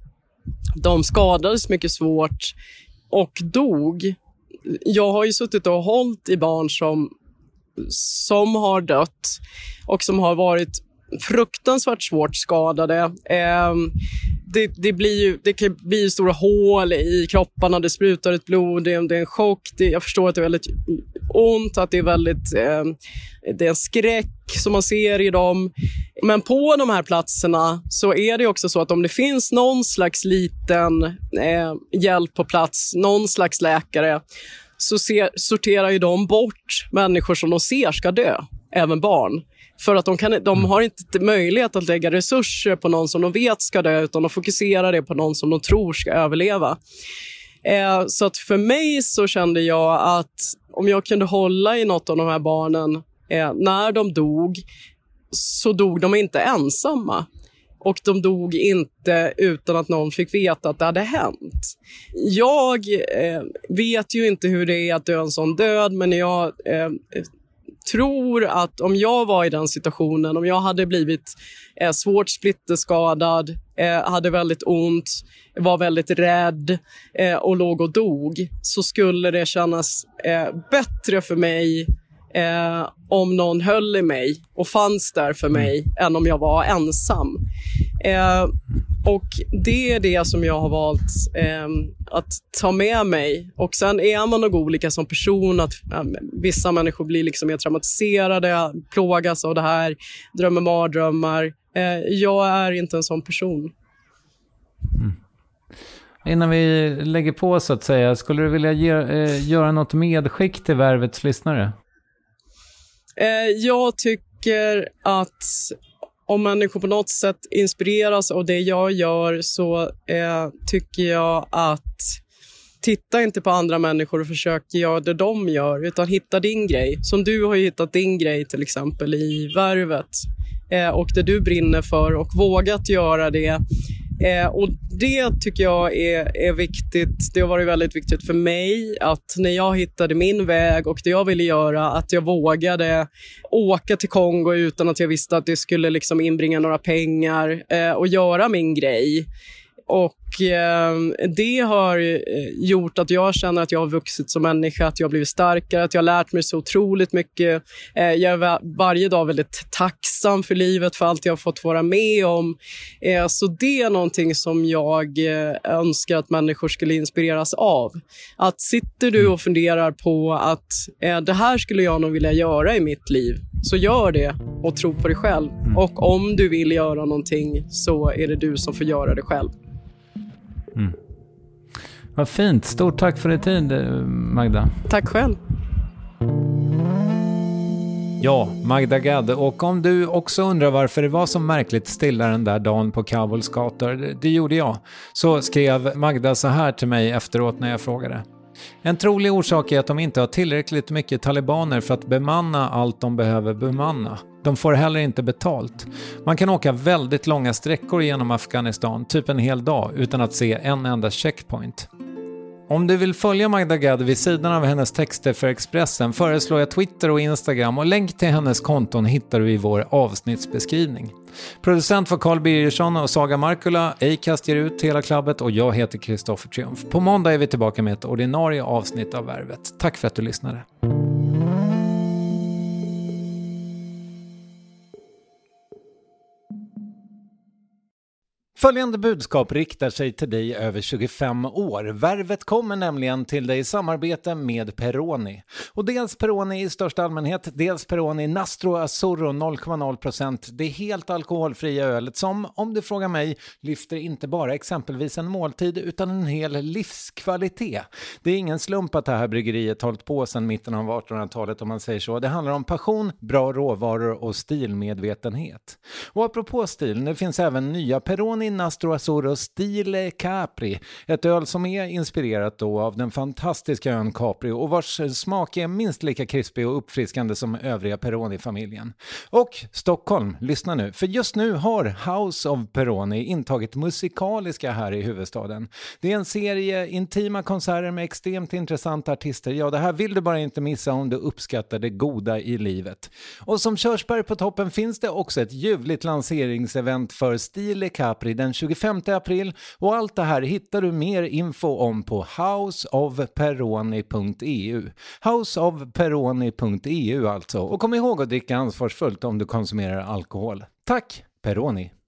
de skadades mycket svårt och dog. Jag har ju suttit och hållit i barn som, som har dött och som har varit fruktansvärt svårt skadade. Eh, det, det, blir ju, det kan bli stora hål i kropparna, det sprutar ett blod, det, det är en chock. Det, jag förstår att det är väldigt ont, att det är väldigt eh, det är en skräck som man ser i dem. Men på de här platserna så är det också så att om det finns någon slags liten eh, hjälp på plats, någon slags läkare, så ser, sorterar ju de bort människor som de ser ska dö, även barn. För att de, kan, de har inte möjlighet att lägga resurser på någon som de vet ska dö, utan de fokuserar det på någon som de tror ska överleva. Eh, så att för mig så kände jag att om jag kunde hålla i något av de här barnen eh, när de dog, så dog de inte ensamma. Och de dog inte utan att någon fick veta att det hade hänt. Jag eh, vet ju inte hur det är att dö en sån död, men jag eh, tror att om jag var i den situationen, om jag hade blivit eh, svårt splitterskadad, eh, hade väldigt ont, var väldigt rädd eh, och låg och dog, så skulle det kännas eh, bättre för mig eh, om någon höll i mig och fanns där för mig än om jag var ensam. Eh, och det är det som jag har valt eh, att ta med mig. Och sen är man nog olika som person, att eh, vissa människor blir liksom mer traumatiserade, plågas av det här, drömmer mardrömmar. Eh, jag är inte en sån person. Mm. Innan vi lägger på så att säga, skulle du vilja ge, eh, göra något medskick till Värvets lyssnare? Eh, jag tycker att om människor på något sätt inspireras av det jag gör, så eh, tycker jag att titta inte på andra människor och försök göra det de gör, utan hitta din grej. Som du har ju hittat din grej till exempel i Värvet eh, och det du brinner för, och vågat göra det. Eh, och det tycker jag är, är viktigt. Det har varit väldigt viktigt för mig att när jag hittade min väg och det jag ville göra, att jag vågade åka till Kongo utan att jag visste att det skulle liksom inbringa några pengar eh, och göra min grej. Och eh, det har eh, gjort att jag känner att jag har vuxit som människa, att jag har blivit starkare, att jag har lärt mig så otroligt mycket. Eh, jag är var- varje dag väldigt tacksam för livet, för allt jag har fått vara med om. Eh, så det är någonting som jag eh, önskar att människor skulle inspireras av. Att sitter du och funderar på att eh, det här skulle jag nog vilja göra i mitt liv, så gör det och tro på dig själv. Och om du vill göra någonting, så är det du som får göra det själv. Mm. Vad fint. Stort tack för din tid, Magda. Tack själv. Ja, Magda Gad. Och om du också undrar varför det var så märkligt stilla den där dagen på Kabuls gator, det gjorde jag. Så skrev Magda så här till mig efteråt när jag frågade. En trolig orsak är att de inte har tillräckligt mycket talibaner för att bemanna allt de behöver bemanna. De får heller inte betalt. Man kan åka väldigt långa sträckor genom Afghanistan, typ en hel dag, utan att se en enda checkpoint. Om du vill följa Magda Gad vid sidan av hennes texter för Expressen, föreslår jag Twitter och Instagram, och länk till hennes konton hittar du i vår avsnittsbeskrivning. Producent var Carl Birgersson och Saga Markula. Acast ger ut hela klabbet och jag heter Kristoffer Triumf. På måndag är vi tillbaka med ett ordinarie avsnitt av Värvet. Tack för att du lyssnade. Följande budskap riktar sig till dig över tjugofem år. Värvet kommer nämligen till dig i samarbete med Peroni. Och dels Peroni i största allmänhet, dels Peroni Nastro Azzurro noll komma noll procent. Det är helt alkoholfria ölet som, om du frågar mig, lyfter inte bara exempelvis en måltid utan en hel livskvalitet. Det är ingen slump att det här bryggeriet hållit på sedan mitten av artonhundratalet om man säger så. Det handlar om passion, bra råvaror och stilmedvetenhet. Och apropå stil, det finns även nya Peroni Nastro Azzurro Stile Capri. Ett öl som är inspirerat då av den fantastiska ön Capri och vars smak är minst lika krispig och uppfriskande som övriga Peroni-familjen. Och Stockholm, lyssna nu. För just nu har House of Peroni intagit musikaliska här i huvudstaden. Det är en serie intima konserter med extremt intressanta artister. Ja, det här vill du bara inte missa om du uppskattar det goda i livet. Och som körsbär på toppen finns det också ett ljuvligt lanseringsevent för Stile Capri den tjugofemte april och allt det här hittar du mer info om på house of peroni punkt e u. house of peroni punkt e u alltså. Och kom ihåg att dricka ansvarsfullt om du konsumerar alkohol. Tack, Peroni!